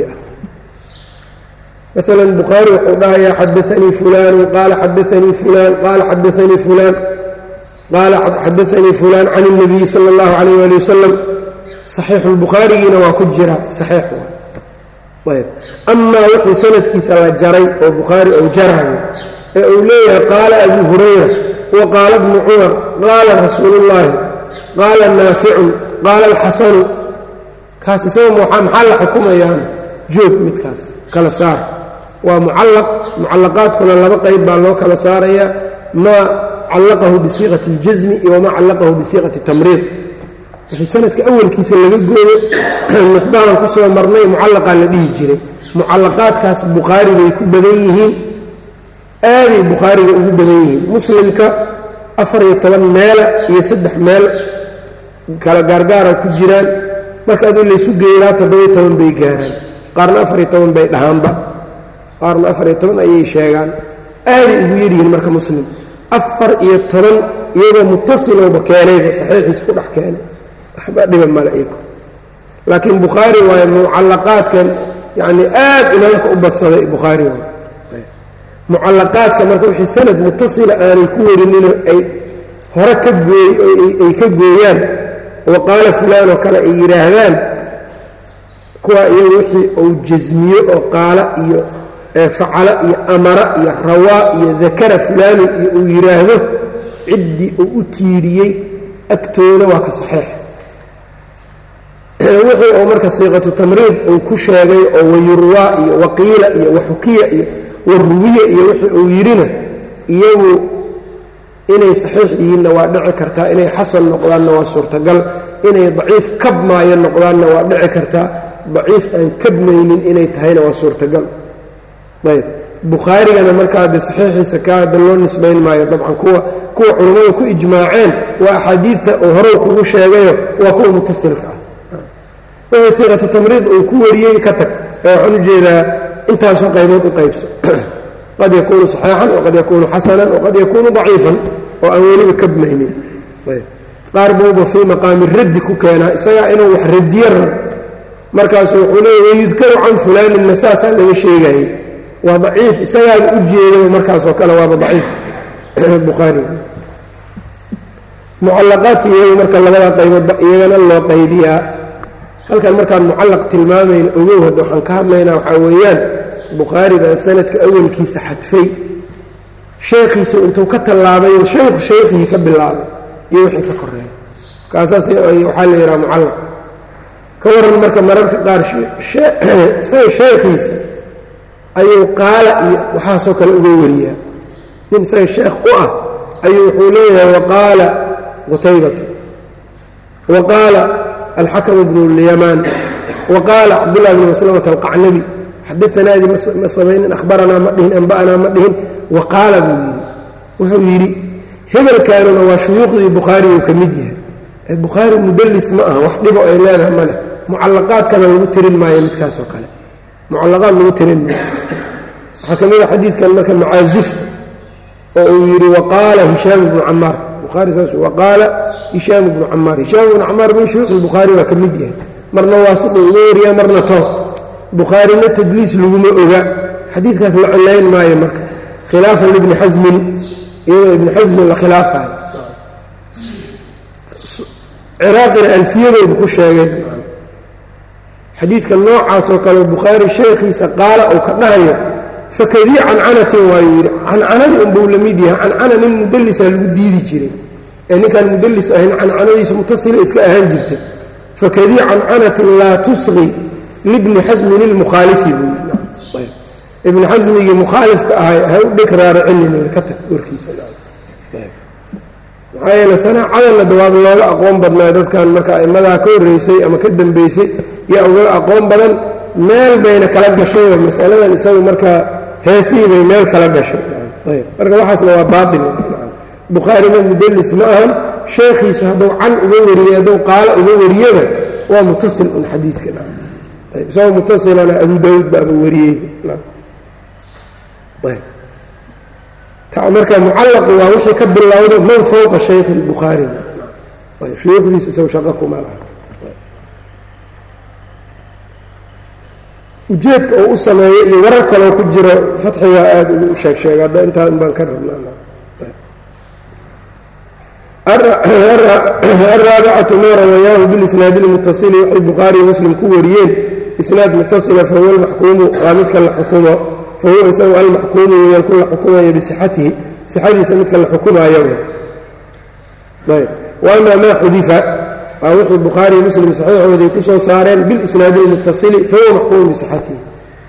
مثلا البخاري يقول يا حدثني فلان وقال حدثني فلان قال حدثني فلان قال حدثني فلان عن النبي صلى الله عليه وآله وسلم صحيح البخاري وكجرا صحيح طيب أما وحي سنة كيس على جري أو بخاري أو جرى أوليه قال أبو هريرة وقال ابن عمر قال رسول الله قال النافع قال الحسن كاس يسوي محل حكومة يعني جود متكاس كلا صار ومعلق معلقات كنا لما قيد بالله كلا صار ما علقه بصيغة الجزم وما علقه بصيغة التمريض في سنة أول كيس اللي جوه نخبار كسر مرني معلقة الذي يجري معلقات كاس بخاري بيكون بديهين آل بخاري بيكون بديهين مسلم كأفر يطلب مال يسدح مال كلا جرجارة كجيران ما كانوا اللي يسوق جيرات بيتهم بيجارن قارن أفر يطلب بيت هامبا قارن أفر يطلب أي شيئان آل يبيرين مركب مسلم أفر يطلب يبقى متصل وبكانه صحيح يسكت أحكانه أحباب الملائكة لكن بخاري ومعلقات كان يعني آد إمامك أبت صديق بخاري معلقات كما كان سند متصلة أن يكون إنه أي هركب أي كجويان وقال فلان وكان أي رهبان كوا يوحي أو جزمية أو قال فعل أمر رواء ذكر فلان يراهبه عدي أو أتيري أكتونا وكصحيح وحي أو مركز صيغة تمريض أو كشاغي أو يروى وقيل وحكية والروية وحي أو يرنا يو إني صحيح ينوى كرتا إني حسن نقضان نوى سورتقل إني ضعيف كب ما ينقضان نوى كرتا ضعيف أن كبنين إني تهين نوى سورتقل طيب بخاري أنا مركز صحيح سكا دلون نسبين ما طبعا كوا كوا علماء كوا إجماعين وأحاديث أهروك وشاغي وكوا متصل وهي صيغة التمريض وكوريين كتك عنجينا انتهى سوى قيمات وقيبس قد يكون صحيحا وقد يكون حسنا وقد يكون ضعيفا وأولي بكبنين طيب قاربوا في مقام الرد كوكينا إسايا إنه يحرد يرد مركز وحوليه ويذكر عن فلان النساسة اللي الشيء وضعيف إسايا الأجيل ومركز وكلا وضع ضعيف البخاري معلقات يهي مركز لغدا قيمة يغنى الله قيبيها هل كان مركز معلق تلمامين أوه دوحان كهدلينا وحاويان بخاري بأن سنة كأول كيس حتفي شيخي سو انتو كتلابين شيخ شيخي كباللابين يوحي كقرين كأساس يوحال يرى معلق كور المركز مرارك قار شيخي شيخي سو أيو قال وحاسوك الأولورية من سي الشيخ أؤه أيو حوليه وقال قتيبة وقال الحكم بن اليمان وقال عبد الله بن مسلمة القعنبي حدثنا هذه مصابين أخبرنا مدهن أنبأنا مدهن وقال بيري وهو يري هبل كانوا وشيوخ البخاري وكمديه bukhaari mudallis ma aha wax dhibo ay leedahay ma leh mucallaqaadkana lagu tirin maayo midkaasoo kale mucallaqaad lagu tirin maayo waxaa ka mid a xadiidkan marka macaazifta oo uu yidhi waqaala hishaam ibnu camaar bukhaari saas waqaala hishaam ibnu camaar hishaam ibnu camaar min shuyuukh albukhaari waa ka mid yahay marna waasida uga wariyaa marna toos bukhaarina tadliis laguma oga xadiidkaas la cilayn maayo marka khilaafan libni xasmin iyadoo ibni xasmin la khilaafayo ciraaqina alfiyadoodu ku sheegay xadiidka noocaas oo kale bukhaari sheekhiisa qaala uu ka dhahayo fakadii cancanatin waayuu yidhi cancanadi unbuu la mid yahay cancana nin mudallisaa lagu diidi jiray ee ninkaan mudallis ahayn cancanadiisu mutasila iska ahaan jirtay fakadii cancanatin laa tusqi libni xasmin ilmukhaalifi buu yidhi ibni xasmigii mukhaalifka ahay ha u dheg raaricinin ka tag warkiisa maxaa yeele sanaacadanna dawaad looga aqoon badnaa dadkan marka aimadaa ka horreysay ama ka dambaysay yaa uga aqoon badan meel bayna kala gashay masaladan isagu markaa heesihii bay meel kala gashay ayb marka waxaasna waa baatil bukhaarina mudallis ma ahan sheekhiisu hadduu can uga wariyey hadduu qaalo uga wariyada waa mutasil un xadiidka ayb isagoo mutasilana abu daawuud baaba wariyey ayb marka mucallaqu waa wixii ka bilowda man fowqa shaykh albukhaari shuyuukhdiisa isagu shaqo kuma laha ujeedka oo u sameeyey iyo warar kaloo ku jiro fatxigaa aada ugu sheeg sheega hadda intaa un baan ka rabnaa alraabicatu ma rawayaahu bilisnaadi ilmutasili waxay bukhaariyo muslim ku wariyeen isnaad mutasila fahuwa almaxkuumu waa midka la xukumo fahuwa isagu almaxkuumu weyaan ku la xukumaya bisixatihi sixadiisa midka la xukumaayo waama maa xudifa waa wixii bukhaari iyo muslim saxiixooday ku soo saareen bilisnaadi ilmutasili fahuwa maxkuumu bisixatihi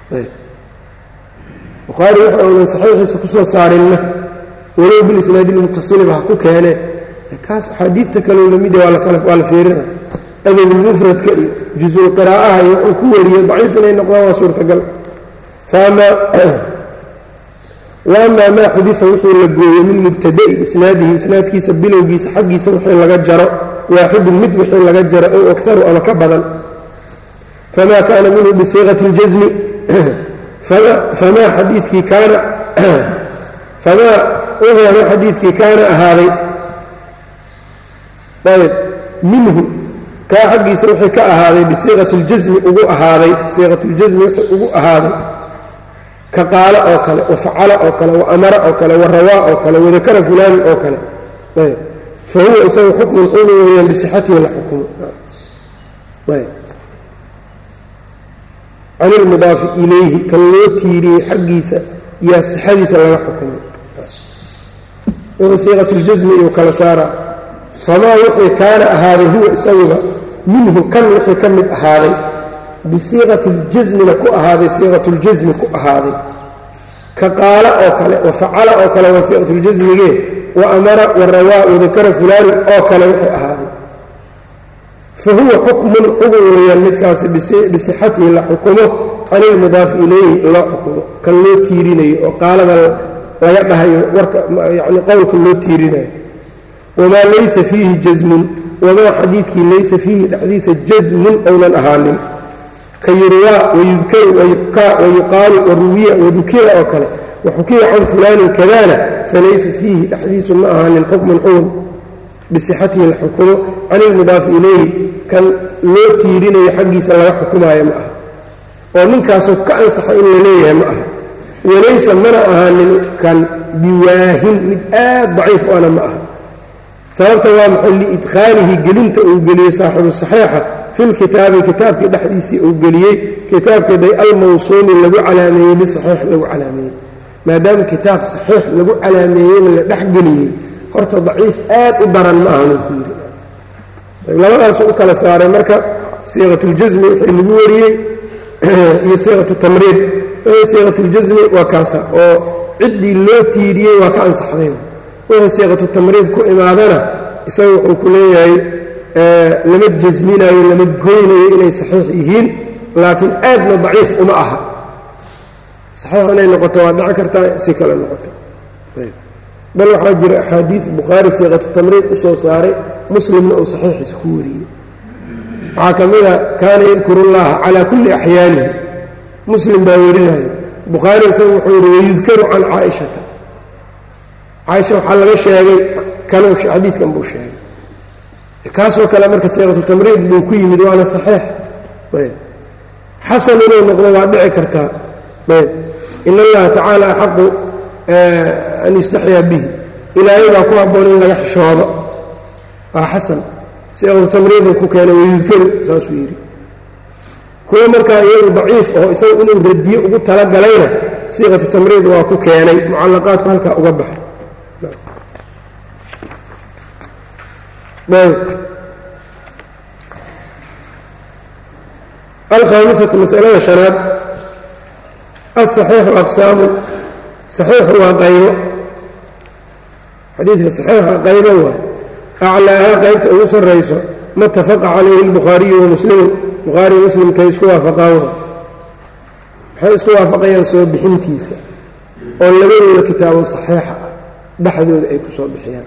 bukhaari waxa uunan saxiixiisa ku soo saarinna walow bilisnaadi ilmutasiliba ha ku keene kaas axaadiidta kaleo lamid waa la fiirina adabulmufradka iyo jusulqiraa'aha iyo wuxuu ku wariyo daciif inay noqdaan waa suurtagal waamaa maa xudifa wixii la gooyey min mubtada'i isnaadihi isnaadkiisa bilowgiisa xaggiisa wixii laga jaro waaxidun mid wixii laga jaro ow akaru ama ka badan famaa kaana minhu bisiiqati اljasmi famaa xadiikii kaana famaa wixii xadiidkii kaana ahaaday ayb minhu kaa xaggiisa wixii ka ahaaday bisiiqati اljasmi ugu ahaaday siiqat اljasmi wixii ugu ahaaday ka qaalo oo kale wa facala oo kale wa amara oo kale wa rawaa oo kale wadakara fulaanin oo kale ayb fa huwa isagu xukmun xunu weeyaan bisixatihi la xukumo ayb can ilmudaafi ilayhi kan loo tiiriyey xaggiisa yaa sixadiisa laga xukumay wixii siiqat اljasmi iyuu kala saaraa famaa wixii kaana ahaaday huwa isaguba minhu kan wixii ka mid ahaaday bisiiqati اljasmina ku ahaaday siiqat اljasmi ku ahaaday ka qaala oo kale wa facala oo kale waa siiqat اljasmigee wa amara wa rawaa wadakara fulaanin oo kale wixii ahaaday fa huwa xukmun xugun weeyaan midkaasi bisixatihi la xukumo can ilmudaafi ilayhi loo xukumo kan loo tiirinayo oo qaalada laga dhahayo warka yani qowlka loo tiirinayo wamaa laysa fiihi jasmun wamaa xadiidkii laysa fiihi dhexdiisa jasmun ownan ahaanin ka yurwaa wayudkaru wayuxkaa wayuqaalu waruwiya wadukira oo kale waxukiya can fulaanin kadana falaysa fiihi dhexdiisu ma ahaanin xukmun xugun bisixatihi la xukumo can ilmudaafi ilayhi kan loo tiirinayo xaggiisa laga xukumaayo ma aha oo ninkaasoo ka ansaxa in la leeyahay ma aha walaysa mana ahaanin kan biwaahin mid aad daciif u ana ma aha sababta waa maxay liidkhaalihi gelinta uu geliyey saaxibu saxiixa fi lkitaabi kitaabkii dhexdiisii uu geliyey kitaabkeeday almawsuumi lagu calaameeyey bisaxiix lagu calaameeyey maadaama kitaab saxiix lagu calaameeyeyna la dhexgeliyey horta daciif aad u daran ma ahanu ku yidhi labadaasuu u kala saaray marka siiqat اljasmi wixii lagu wariyey iyo siiqat tamriid siiqat اljasmi waa kaasa oo ciddii loo tiiriyey waa ka ansaxday wixii siiqatu tamriid ku imaadana isaga wuxuu ku leeyahay lama jasminayo lama goynayo inay saxiix yihiin laakiin aadna daciif uma aha saxiix inay noqoto waa dhici kartaa si kale noqoto bal waxaa jira axaadiid bukhaari siiqatu tamriid u soo saaray muslimna uu saxiixiisa ku wariyey waxaa ka mid a kaana yadkuru llaha calaa kulli axyaanihi muslim baa warinaya bukhaari isagu wuxuu yihi wayudkaru can caaishata caaisha waxaa laga sheegay kanuu xadiidkan buu sheegay kaasoo kale marka siiqatu tamriid buu ku yimid waana saxiix ayb xasan inuu noqdo waa dhici kartaa ayb in allaha tacaala axaqu an yustaxyaa bihi ilaahay baa ku habboon in laga xishoodo waa xasan siiqatu tamriiduu ku keenay wayudkaru saasuu yidhi kuwa markaa iyagu daciif oo isaga inuu radiye ugu talagalayna siiqatu tamriid waa ku keenay mucallaqaadku halkaa uga baxay alkhaamisatu masalada shanaad aلصaxiixu aqsaamu saxiixu waa qaybo xadiidka saxiixa qaybo waay aclaahaa qaybta ugu sarrayso ma itafaqa calayhi اlbukhaariyu wamuslimu bukhaari muslimkay isku waafaqaan waxay isku waafaqayaan soo bixintiisa oo labadooda kitaabo saxiixa ah dhexdooda ay ku soo bixiyaan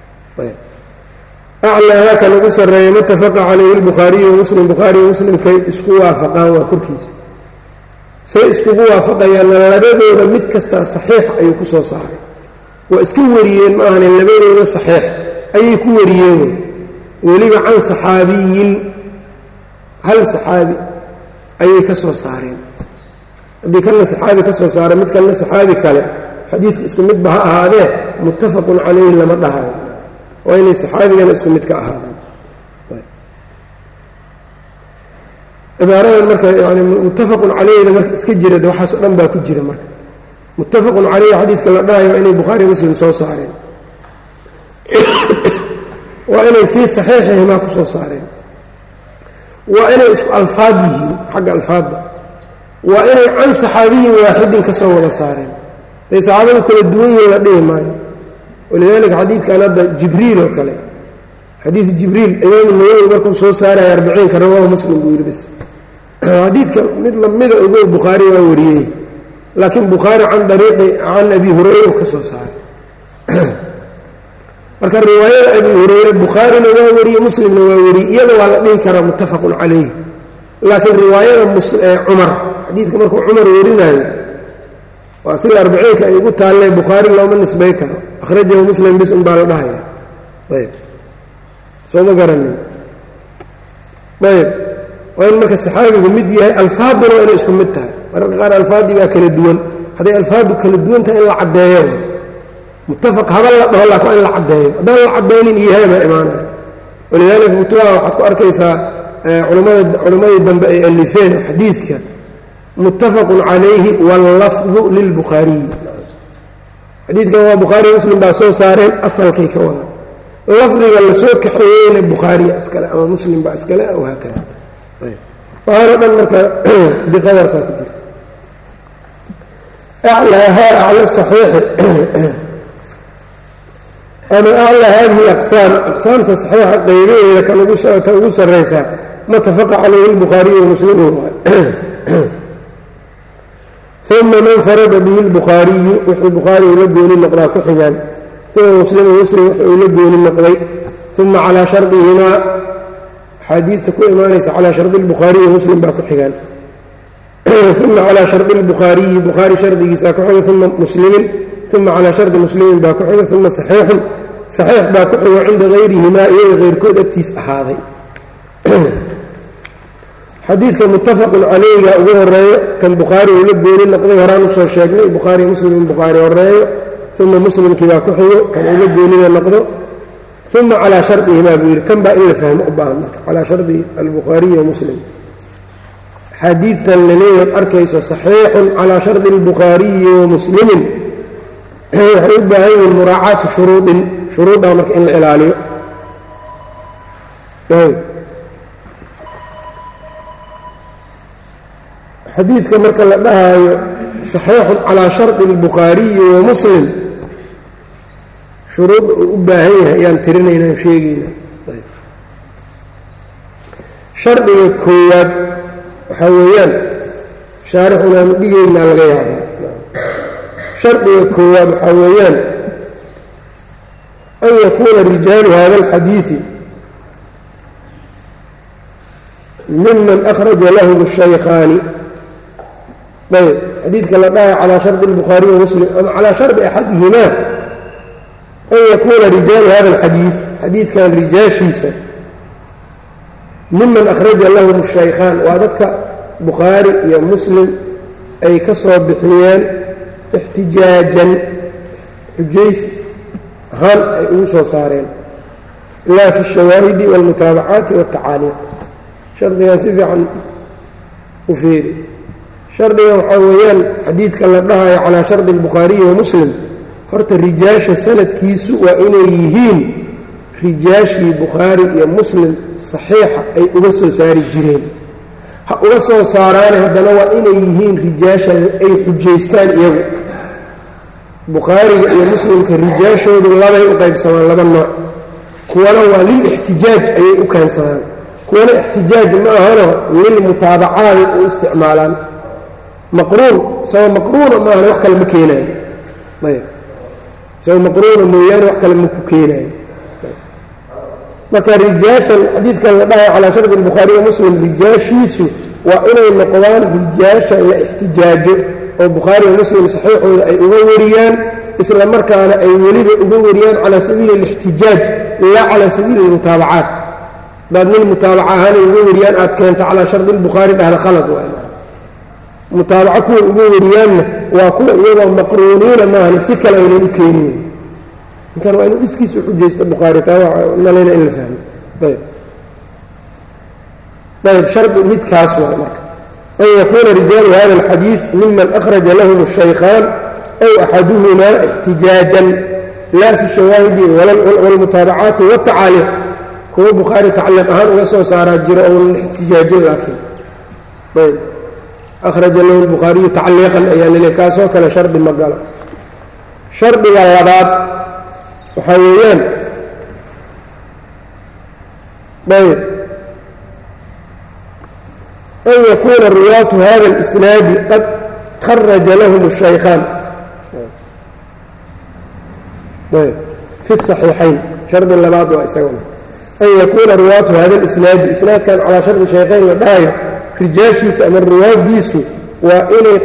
aclaahaa kan ugu sarreeya ma itafaqa calayhi اlbukhaariyu wamuslim bukhaariyo muslimkay isku waafaqaan waa korkiisa say iskugu waafaqayaanna labadooda mid kastaa saxiix ayuu ku soo saaray waa iska wariyeen ma ahane labadooda saxiix ayay ku wariyeen weliba can saxaabiyin hal saxaabi ayay ka soo saareen haddii kanna saxaabi ka soo saaray mid kanna saxaabi kale xadiidku isku midba ha ahaadee muttafaqun calayhi lama dhahayo waa inay saxaabigana isku mid ka ahaadaan cibaaradan marka yani muttafaqun calayhida marka iska jira de waxaas o dhan baa ku jira marka muttafaqun calayhi xadiidka la dhahayo waa inay bukhaari muslim soo saareen waa inay fii saxiixihimaa ku soo saareen waa inay isku alfaad yihiin xagga alfaadda waa inay can saxaabiyin waaxidin ka soo wada saareen day saxaabadu kala duwan yihin la dhihi maayo walidaalika xadiidkan hadda jibriil oo kale xadiid jibriil imaamu nawowi markuu soo saaraya arbiciinka rawaahu muslim buu yidhi bis xadiidka mid lamida ogow bukhaari waa wariyey laakiin bukhaari can dariiqi can abi hurayra ka soo saaray marka riwaayada abi hurayra bukhaarina waa wariyey muslimna waa wariyey iyada waa la dhihi karaa muttafaqun calayh laakiin riwaayada cumar xadiidka markuu cumar warinayo waa sida arbiciinka ay ugu taallee bukhaari looma nisbay karo akhrajahu muslim bis un baa la dhahaya ayb soo ma garanin ayb waa in marka saxaabigu mid yahay alfaaduna waa inay isku mid tahay mararka qaar alfaadii baa kala duwan hadday alfaadu kala duwan tahay in la caddeeyo muttafaq haba la dhaho laakin waa in la caddeeyo haddaan la caddaynin iyahay baa imaanaya walidaalika kutubaha waxaad ku arkaysaa culamada culammadii dambe ay alifeen xadiidka muttafaqun calayhi wallafdu lilbukhaariyi xadiidkan waa bukhaari muslim baa soo saareen asalkay ka wadaan lafdiga la soo kaxeeyeyna bukhaariya iskale ama muslim baa iskale wahaakada waxaana dhan marka diqadaasaa ku jirta aclaahaa acla saxiixi ama aclaa haadihi alaqsaam aqsaamta saxiixa qaybaheeda kan ta ugu sarraysaa ma tafaqa calayhi lbukhaariyu wamuslimu uma man farada bihi lbukhaariyu wixii bukhaari ula gooni noqdaa ku xigaan uma muslimu muslim wixii ula gooni noqday uma calaa shardihimaa xaadiidta ku imaanaysa calaa shardi lbukhaariyi muslim baa ku xigaan uma calaa shardi lbukhaariyi bukhaari shardigiisaa ku xiga uma muslimin uma calaa shardi muslimin baa ku xiga uma saxiixun saxiix baa ku xigo cinda hayrihimaa iyaga keyrkood agtiis ahaaday xadiidka muttafaqun calayga ugu horeeyo kan bukhaari uu la gooni noqday horaan usoo sheegnay bukhaari muslim in bukhaari horeeyo uma muslimkii baa ku xigo kan uu la goonina noqdo uma calaa shardihimaa buu yidhi kan baa in la fahmo u baahan marka calaa shardi albukhaariyi wa muslim xadiidtan laleeyaad arkayso saxiixun calaa shardi albukhaariyi wa muslimin waxay u baahan yihiin muraacaatu shuruudin shuruuddaa marka in la ilaaliyo xadiidka marka la dhahaayo saxiixun calaa shardi albukhaariyi wa muslim shuruudda uu u baahan yahay ayaan tirinaynaan sheegayna shardiga koowaad waxaa weeyaan shaarixunaanu dhigaynaa laga yaaba shardiga koowaad waxaa weeyaan an yakuuna rijaalu hada alxadiidi miman akhraja lahum الshaykaani ayb xadiidka la dhahay calaa shardi الbukhaariي wamuslim ama calaa shardi axadihimaa an yakuuna rijaalu hada alxadiid xadiidkan rijaashiisa miman akhraja lahum الshaykaan waa dadka bukhaari iyo muslim ay ka soo bixiyeen ixtijaajan xujays ahaan ay ugu soo saareen laa fi الshawaahidi wاlmutaabacaati wالtacaaliiq shardigan si fiican u fiiri shardigan waxaa weeyaan xadiidka la dhahayo calaa shardi الbukhaariyi wa muslim horta rijaasha sanadkiisu waa inay yihiin rijaashii bukhaari iyo muslim saxiixa ay uga soo saari jireen ha uga soo saaraane haddana waa inay yihiin rijaasha ay xujaystaan iyagu bukhaariga iyo muslimka rijaashoodu labay u qaybsamaan laba nooc kuwana waa lilixtijaaj ayay u keensadaan kuwana ixtijaaj ma ahano lilmutaabacaadi u isticmaalaan maqruun isagoo maqruuna ma ahana wax kale ma keenaayo ayb isagoo maqruuna mooyaane wax kale ma ku keenaayo marka rijaashan xadiidkan la dhahayo calaa shardi الbukhaari wa muslim rijaashiisu waa inay noqdaan rijaasha la ixtijaajo oo bukhaari wa muslim saxiixooda ay uga wariyaan isla markaana ay weliba uga wariyaan calaa sabiili اlاxtijaaj laa calaa sabiili اlmutaabacaat daad nin mutaabaca ahaanay uga wariyaan aad keenta calaa shardi الbukhaari dhahda khalad waay mutaabaco kuwa uga wariyaanna waa kuwa iyagoo maqruuniina maahan si kale aynan u keenin ninkan waa inuu iskiis u xujaysto bukhaari taa nalayna in la fahmo ayb ayb shardi midkaas waa marka an yakuuna rijaalu hada alxadiid miman akhraja lahum الshaykaan aw axaduhumaa ixtijaajan laa fi shawaahidi wاlmutaabacaati wاtacaaliiq kuwa bukhaari tacliiq ahaan uga soo saaraa jiro oon ixtijaajin laakiin ayb akhraja lahu الbukhaariyu tacliiqan ayaa lele kaasoo kale shardi ma galo shardiga labaad waxaa weeyaan ayb an yakuuna riwaatu hada اlisnaadi qad kharaja lahum الshaykaan ayb fi الصaxiixayn shardi labaad waa isaguna an yakuuna riwaatu hada اlisnaadi isnaadkan calaa shardi shaykhayn la dhahayo rijaashiisa ama riwaadiisu waa inay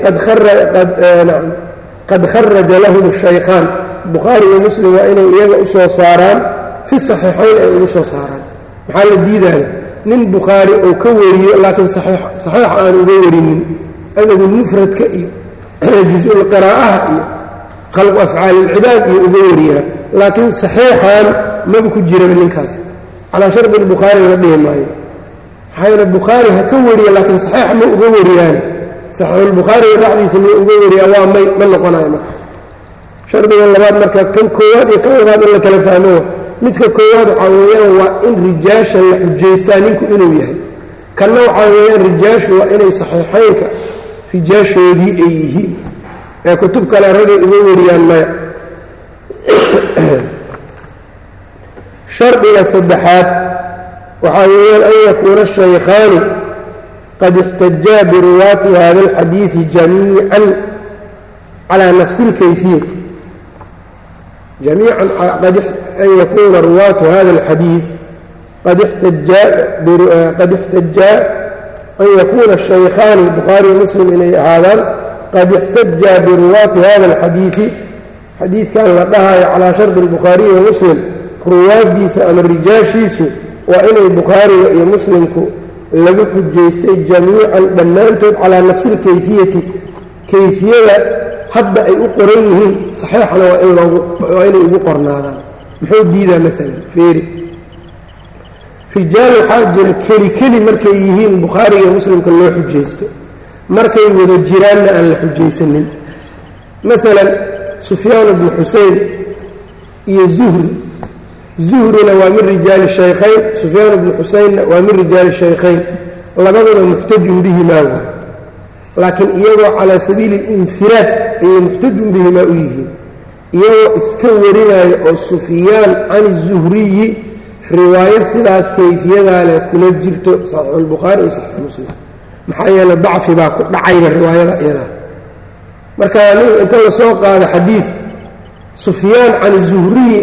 qad kharaja lahum الshaykaan bukhaari iyo muslim waa inay iyaga u soo saaraan fi saxiixayn ay ugu soo saaraan maxaa la diidaana nin bukhaari oo ka wariyo laakiin saxiix aan uga warinin adabulmufradka iyo juz-ulqiraa'aha iyo khalqu afcaali ilcibaad iyo uga wariyaa laakiin saxiixan maba ku jiraba ninkaas calaa shardi albukhaari la dhihi maayo maxaa yeele bukhaari ha ka wariya laakiin saxiix ma uga wariyaane saxiixulbukhaariga dhexdiisa ma uga wariyaa waa may ma noqonayo marka shardiga labaad marka kan koowaad iyo kan labaad in la kala fahmo midka koowaad waxaa weeyaan waa in rijaasha la xujaystaa ninku inuu yahay kanna waxaa weeyaan rijaashu waa inay saxiixaynka rijaashoodii ay yihiin ee kutub kale ragay uga wariyaan maya shardiga saddexaad waxaa weeyaan an yakuuna shaykhaani qad ixtajaa biruwaati hada alxadiidi jamiican calaa nafsi اlkayfiya جميعا أن يكون رواة هذا الحديث قد احتجا قد احتجا أن يكون الشيخان البخاري ومسلم إلى هذا قد احتجا برواة هذا الحديث حديث كان لدها على شرط البخاري ومسلم رواة ديس أم الرجاشيس وإن البخاري ومسلم لم حجيستي جميعا دمانتد على نفس الكيفية كيفية hadda ay u qoran yihiin saxiixana waa inay ugu qornaadaan muxuu diidaa maalan feeri rijaal waxaa jira keli keli markay yihiin bukhaariga iyo muslimka loo xujaysto markay wada jiraanna aan la xujaysanin maalan sufyaan bnu xusein iyo zuhri zuhrina waa min rijaali shaykhayn sufyaan bnu xuseynna waa min rijaali shaykhayn labaduna muxtajun bihimaa wa laakiin iyagoo calaa sabiili اlinfiraad ayay muxtajun bihimaa u yihiin iyagoo iska warinaayo oo sufyaan can الzuhriyi riwaayo sidaas kayfiyadaa leh kula jirto saxiixu اlbukhaari iyo saxiixu muslim maxaa yeele dacfi baa ku dhacayba riwaayada iyadaa marka nin inta la soo qaado xadiid sufyaan can الzuhriyi ah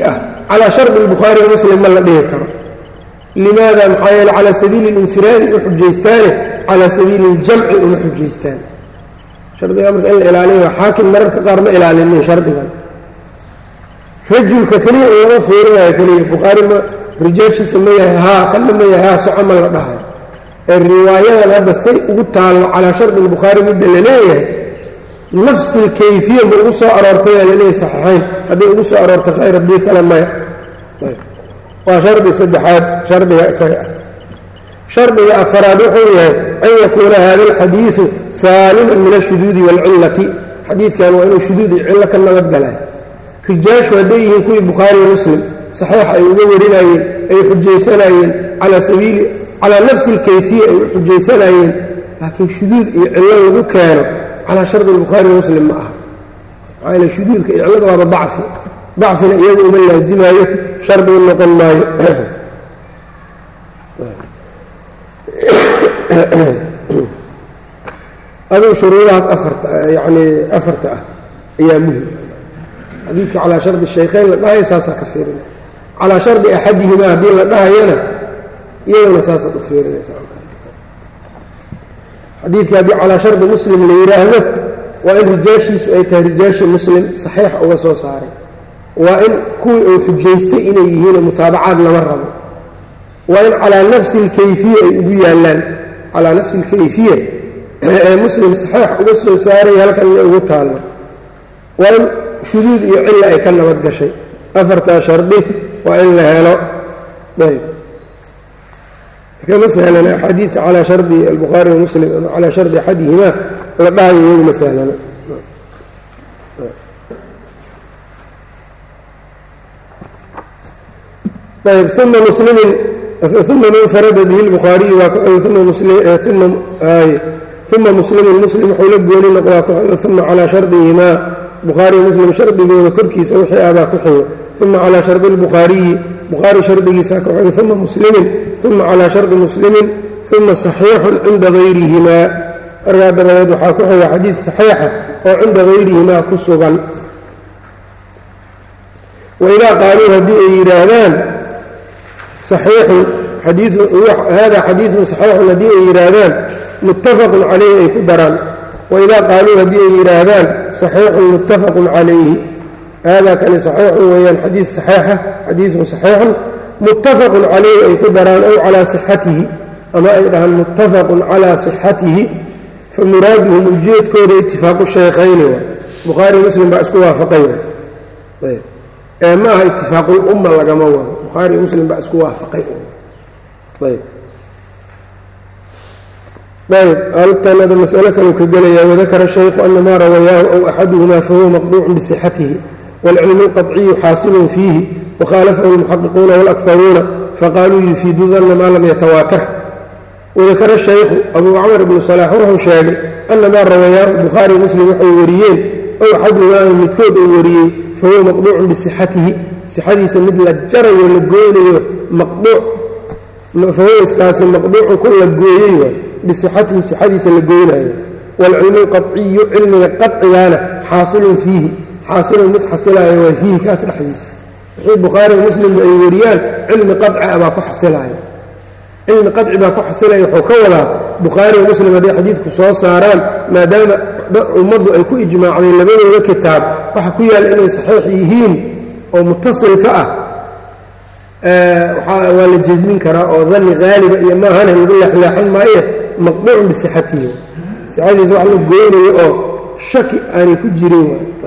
calaa shardi albukhaari wa muslim ma la dhihi karo. limaada maxaa yeele calaa sabiili اlinfiraadi u xujaystaane calaa sabiili اljamci uma xujaystaan. shardiga marka in la ilaaliyo waa xaakim mararka qaar ma ilaalinin shardigan. rajulka keliya u lama fiirinayo keliya bukhaari ma rijaashiisa ma yahay haa kanna ma yahay haa soco ma la dhahayo ee riwaayadan hadda say ugu taallo calaa shardi albukhaari midda la leeyahay nafsi lkayfiya ma ugu soo aroortay aa laleeyahay saxiixayn hadday ugu soo aroortay khayr haddii kale maya. waa shardi saddexaad shardiga isaga ah. shardiga afaraad wuxuu yahay an yakuuna hada alxadiidu saaliman min ashuduudi waalcillati. xadiidkan waa inuu shuduud iyo cillo ka nabadgalay. rijaashu hadday yihiin kuwii bukhaari iyo muslim saxiix ay uga warinayeen ay xujaysanayeen calaa sabiili calaa nafsi alkayfiya ay u xujaysanayeen laakiin shuduud iyo cillo lagu keeno calaa shardi albukhaari wa muslim ma aha. maxaa yeele shuduudka iyo cillada waaba dacfi dacfina iyaga uma laazimaayo shardigu noqon maayo. aduu shuruudahaas afarta yacnii afarta ah ayaa muhim. xadiidka calaa shardi shaykhayn la dhahayo saasaa ka fiirinaya. calaa shardi axadihimaa haddii la dhahayana iyadana saasaad u fiirinaysa. xadiidka haddii calaa shardi muslim la yidhaahdo waa in rijaashiisu ay tahay rijaashi muslim saxiix uga soo saaray. waa in kuwii uu xujaystay inay yihiinoo mutaabacaad lama rabo. waa in calaa nafsi alkayfiya ay ugu yaallaan calaa nafsi alkayfiya ee muslim saxiix uga soo saaray halkan inay ugu taallo. waa in shuduud iyo cilla ay ka nabad gashay. afartaa shardi waa in la helo. ayb kama sahlana axaadiidka calaa shardi albukhaari wa muslim ama calaa shardi axadihimaa la dhahayo iyaguma sahlana. ayb uma muslimin uma man farada bihi lbukhaariyu uma muslimin muslim wuxuu la gooni noqdaa ku xigo uma calaa shardihimaa bukhaari muslim shardigooda korkiisa wixii abaa ku xigo uma calaa shardi اlbukhaariyi bukhaari shardigiisaa ku xigo uma muslimin uma calaa shardi muslimin uma saxiixun cinda gayrihimaa markaa dabadeed waxaa ku xiga xadiid saxiixa oo cinda gayrihimaa ku sugan. waidaa qaaluu haddii ay yidhaahdaan saxiixun xadiiun hada xadiidun saxiixun haddii ay yidhaahdaan muttafaqun calayhi ay ku daraan. waidaa qaaluu haddii ay yidhaahdaan saxiixun muttafaqun calayhi haadaa kani saxiixun weeyaan xadiid saxiixa xadiidun saxiixun muttafaqun calayhi ay ku daraan ow calaa sixatihi ama ay dhahaan muttafaqun calaa sixatihi fa muraaduhum ujeedkooda itifaaqu shaykhayni waay bukhaari muslim baa isku waafaqay ayb ee ma aha itifaaqulumma lagama wado bukhaari muslim baa isku waafaqay ayb ayb halkanada mas'alo kaleu ka gelayaa wadakara shaykhu ana maa rawayaahu aw axaduhumaa fahuwa maqduucun bisixatihi wاlcilmu اlqaطciyu xaasilun fiihi wakhaalafahu اlmuxaqiquuna wاlakharuuna faqaaluu yufiidu danna maa lam yatawaatar. wadakara shaykhu abuu camar ibnu salaax wuxuu sheegay ana maa rawayaahu bukhaari muslim waxay wariyeen ow axaduhumaa midkood uu wariyey fahuwa maqduucun bisixatihi sixadiisa mid la jarayo la gooynayo maqduuc fahuwa iskaasi maqduucu ku la gooyey waay bisixatihi sixadiisa la gooynayo waalcilmu alqaciyu cilmiga qacigaana xaasilun fiihi xaasilun mid xasilaayo waa fiihi kaas dhexdiisa wixii bukhaari muslimba ay wariyaan cilmi qaci ah baa ku xasilaayo cilmi qaci baa ku xasilaya wuxuu ka wadaa bukhaari muslim hadday xadiidku soo saaraan maadaama ummaddu ay ku ijmaacday labadooda kitaab waxa ku yaalla inay saxiix yihiin oo mutasilka ah waa la jasmin karaa oo danni haaliba iyo maahana lagu leexleexan maaye maqduucun bisixatihi sixadiisa wax la gooynayo oo shaki aanay ku jirin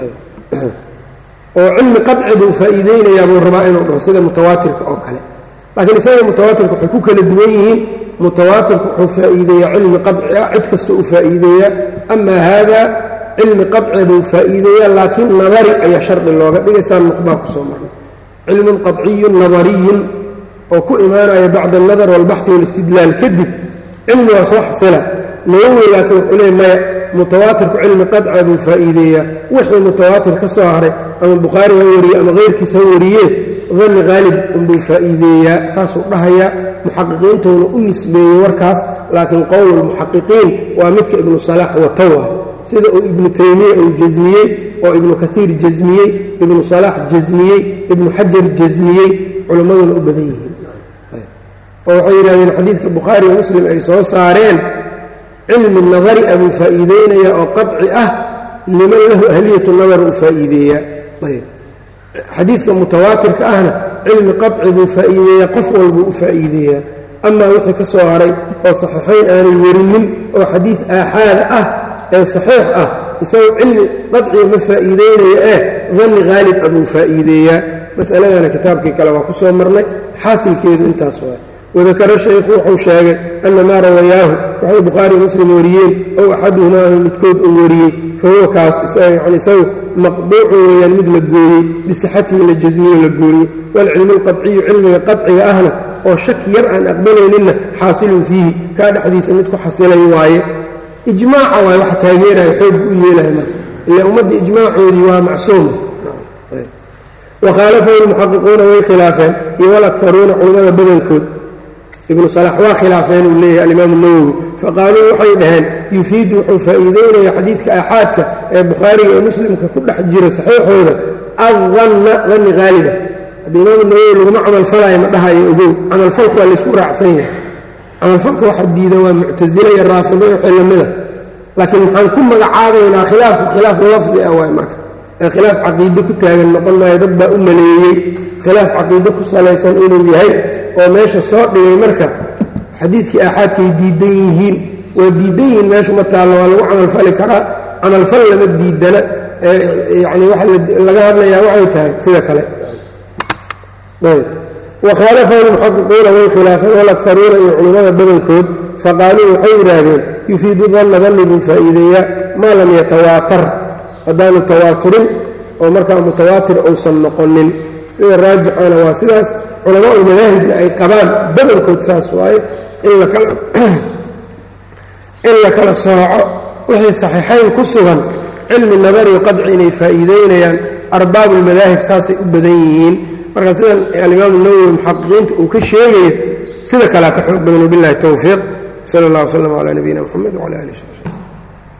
oo cilmi qaci buu faa'iideynayaa buu rabaa inuu dhaho sida mutawaatirka oo kale laakiin isaga mutawaatirka waxay ku kala duwan yihiin mutawaatirku wuxuu faa'iideeyaa cilmi qaci ah cid kasta uu faa'iideeyaa amaa haadaa cilmi qaci buu faa'iideeyaa laakiin nadari ayaa shardi looga dhigay saan nuqbaa ku soo marnay cilmun qaciyun nadariyun oo ku imaanaya bacda alnadar waalbaxi waalistidlaal kadib cilmigaa soo xasila nawowi laakiin wuxuu leey maya mutawaatirku cilmi qaca buu faa'iideeyaa wixii mutawaatir ka soo haray ama bukhaari ha wariye ama keyrkiis ha wariyee danni haalib unbuu faa'iideeyaa saasuu dhahayaa muxaqiqiintuuna u nisbeeyey warkaas laakiin qowlulmuxaqiqiin waa midka ibnu salaax watawa sida uu ibnu taymiya uu jasmiyey oo ibnu kaiir jasmiyey ibnu salaax jasmiyey ibnu xajar jasmiyey culimmaduna u badan yihiin oo waxay yidhahdeen xadiidka bukhaari iyo muslim ay soo saareen cilmi nadari a buu faa'iideynaya oo qaطci ah liman lahu ahliyatu nadar uu faa'iideeyaa ayb xadiidka mutawaatirka ahna cilmi qaطci buu faa'iideeyaa qof walbuu u faa'iideeyaa amaa wixii ka soo haray oo saxiixayn aanay warinin oo xadiid aaxaada ah ee saxiix ah isagoo cilmi qaطciga ma faa'iideynaya ee danni haalib a buu faa'iideeyaa mas'aladana kitaabkii kale waa ku soo marnay xaasilkeedu intaas waa wadakara shaykhu wuxuu sheegay ana maa rawayaahu waxay bukhaari muslim wariyeen ow axaduhumaa midkood uu wariyey fa huwa kaas yani isagu maqbuucu weeyaan mid la gooyey bisixatihi la jasmiyo la gooyey waalcilmu alqadciyu cilmiga qadciga ahna oo shaki yar aan aqbalayninna xaasilun fiihi kaa dhexdiisa mid ku xasilay waaye ijmaaca waay wax taageeraya xoog u yeelaya marka ila ummadda ijmaacoodii waa macsuuma wakhaalafahu lmuxaqiquuna way khilaafeen iyo walakharuuna culimmada badankood ibnu salax waa khilaafeen uu leeyahay alimaamu nawowi faqaaluu waxay dhaheen yufiidu wuxuu faa'iideynaya xadiidka aaxaadka ee bukhaariga ee muslimka ku dhex jira saxiixooda addanna danni haaliba hadda imaamu nawowi laguma camalfalaayo ma dhahayo ogow camalfalku waa laysku raacsan yahay camalfalka waxa diida waa muctasila iyo raafido iyo xilamida laakiin maxaan ku magacaabaynaa khilaafku khilaaf lafdi ah waay marka ee khilaaf caqiide ku taagan noqon maayo dad baa u maleeyey khilaaf caqiide ku salaysan inuu yahay oo meesha soo dhigay marka xadiidkii aaxaadkay diidan yihiin waa diidan yihiin meeshu ma taallo waa lagu camalfali karaa camalfal lama diidana yani waxa laga hadlayaa waxay tahay sida kale wakhaalafahu lmuxaqiquuna way khilaafeen walakharuuna iyo culimmada badankood faqaaluu waxay yidhaahdeen yufiidu danna danni buu faa'iideeyaa maa lam yatawaatar haddaanu tawaaturin oo markaa mutawaatir uusan noqonin sida raajixana waa sidaas culamaa ulmadaahibna ay qabaan badankood saas waaye in la kala sooco wixii saxiixayn ku sugan cilmi nadari qadci inay faa'iideynayaan arbaabulmadaahib saasay u badan yihiin marka sidan alimaamu nawowi muxaqiqiinta uu ka sheegayo sida kalea ka xoog badan wabillahi towfiiq sala allah wasalam calaa nabiyina moxamed wcala alihi w saxbi